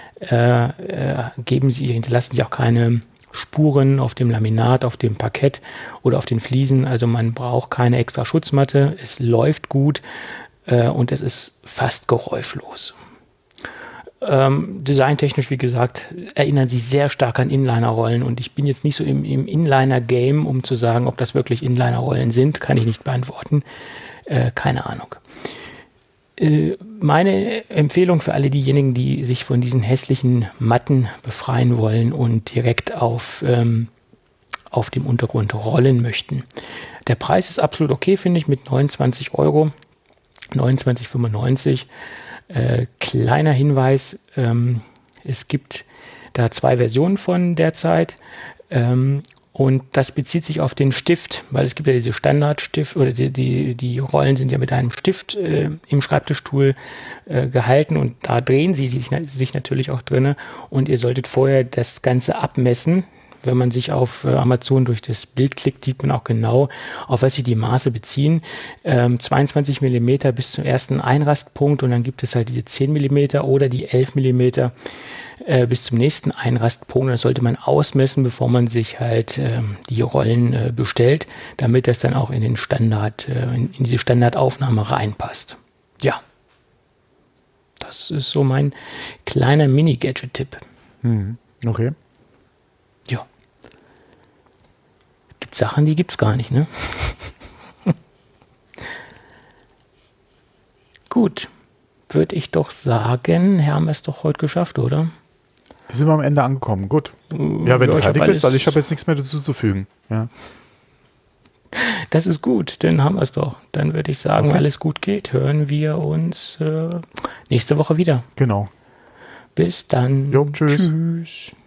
hinterlassen sie auch keine Spuren auf dem Laminat, auf dem Parkett oder auf den Fliesen. Also man braucht keine extra Schutzmatte, es läuft gut und es ist fast geräuschlos. Designtechnisch, wie gesagt, erinnern sie sehr stark an Inliner-Rollen und ich bin jetzt nicht so im Inliner-Game, um zu sagen, ob das wirklich Inliner-Rollen sind, kann ich nicht beantworten. Keine Ahnung. Meine Empfehlung für alle diejenigen, die sich von diesen hässlichen Matten befreien wollen und direkt auf dem Untergrund rollen möchten. Der Preis ist absolut okay, finde ich, mit 29 €, 29,95 €. Kleiner Hinweis, es gibt da 2 Versionen von derzeit und das bezieht sich auf den Stift, weil es gibt ja diese Standardstift oder die Rollen sind ja mit einem Stift im Schreibtischstuhl gehalten und da drehen sie sich natürlich auch drin und ihr solltet vorher das Ganze abmessen. Wenn man sich auf Amazon durch das Bild klickt, sieht man auch genau, auf was sich die Maße beziehen. 22 mm bis zum ersten Einrastpunkt und dann gibt es halt diese 10 mm oder die 11 mm bis zum nächsten Einrastpunkt. Das sollte man ausmessen, bevor man sich halt die Rollen bestellt, damit das dann auch in den Standard, in diese Standardaufnahme reinpasst. Ja, das ist so mein kleiner Mini-Gadget-Tipp. Okay. Ja. Gibt Sachen, die gibt's gar nicht, ne? Gut, würde ich doch sagen, haben wir es doch heute geschafft, oder? Wir sind am Ende angekommen, gut. Ja, wenn du fertig bist, also ich habe jetzt nichts mehr dazu zu fügen. Ja. Das ist gut, dann haben wir es doch. Dann würde ich sagen, wenn alles gut geht, hören wir uns nächste Woche wieder. Genau. Bis dann. Jo, tschüss. Tschüss.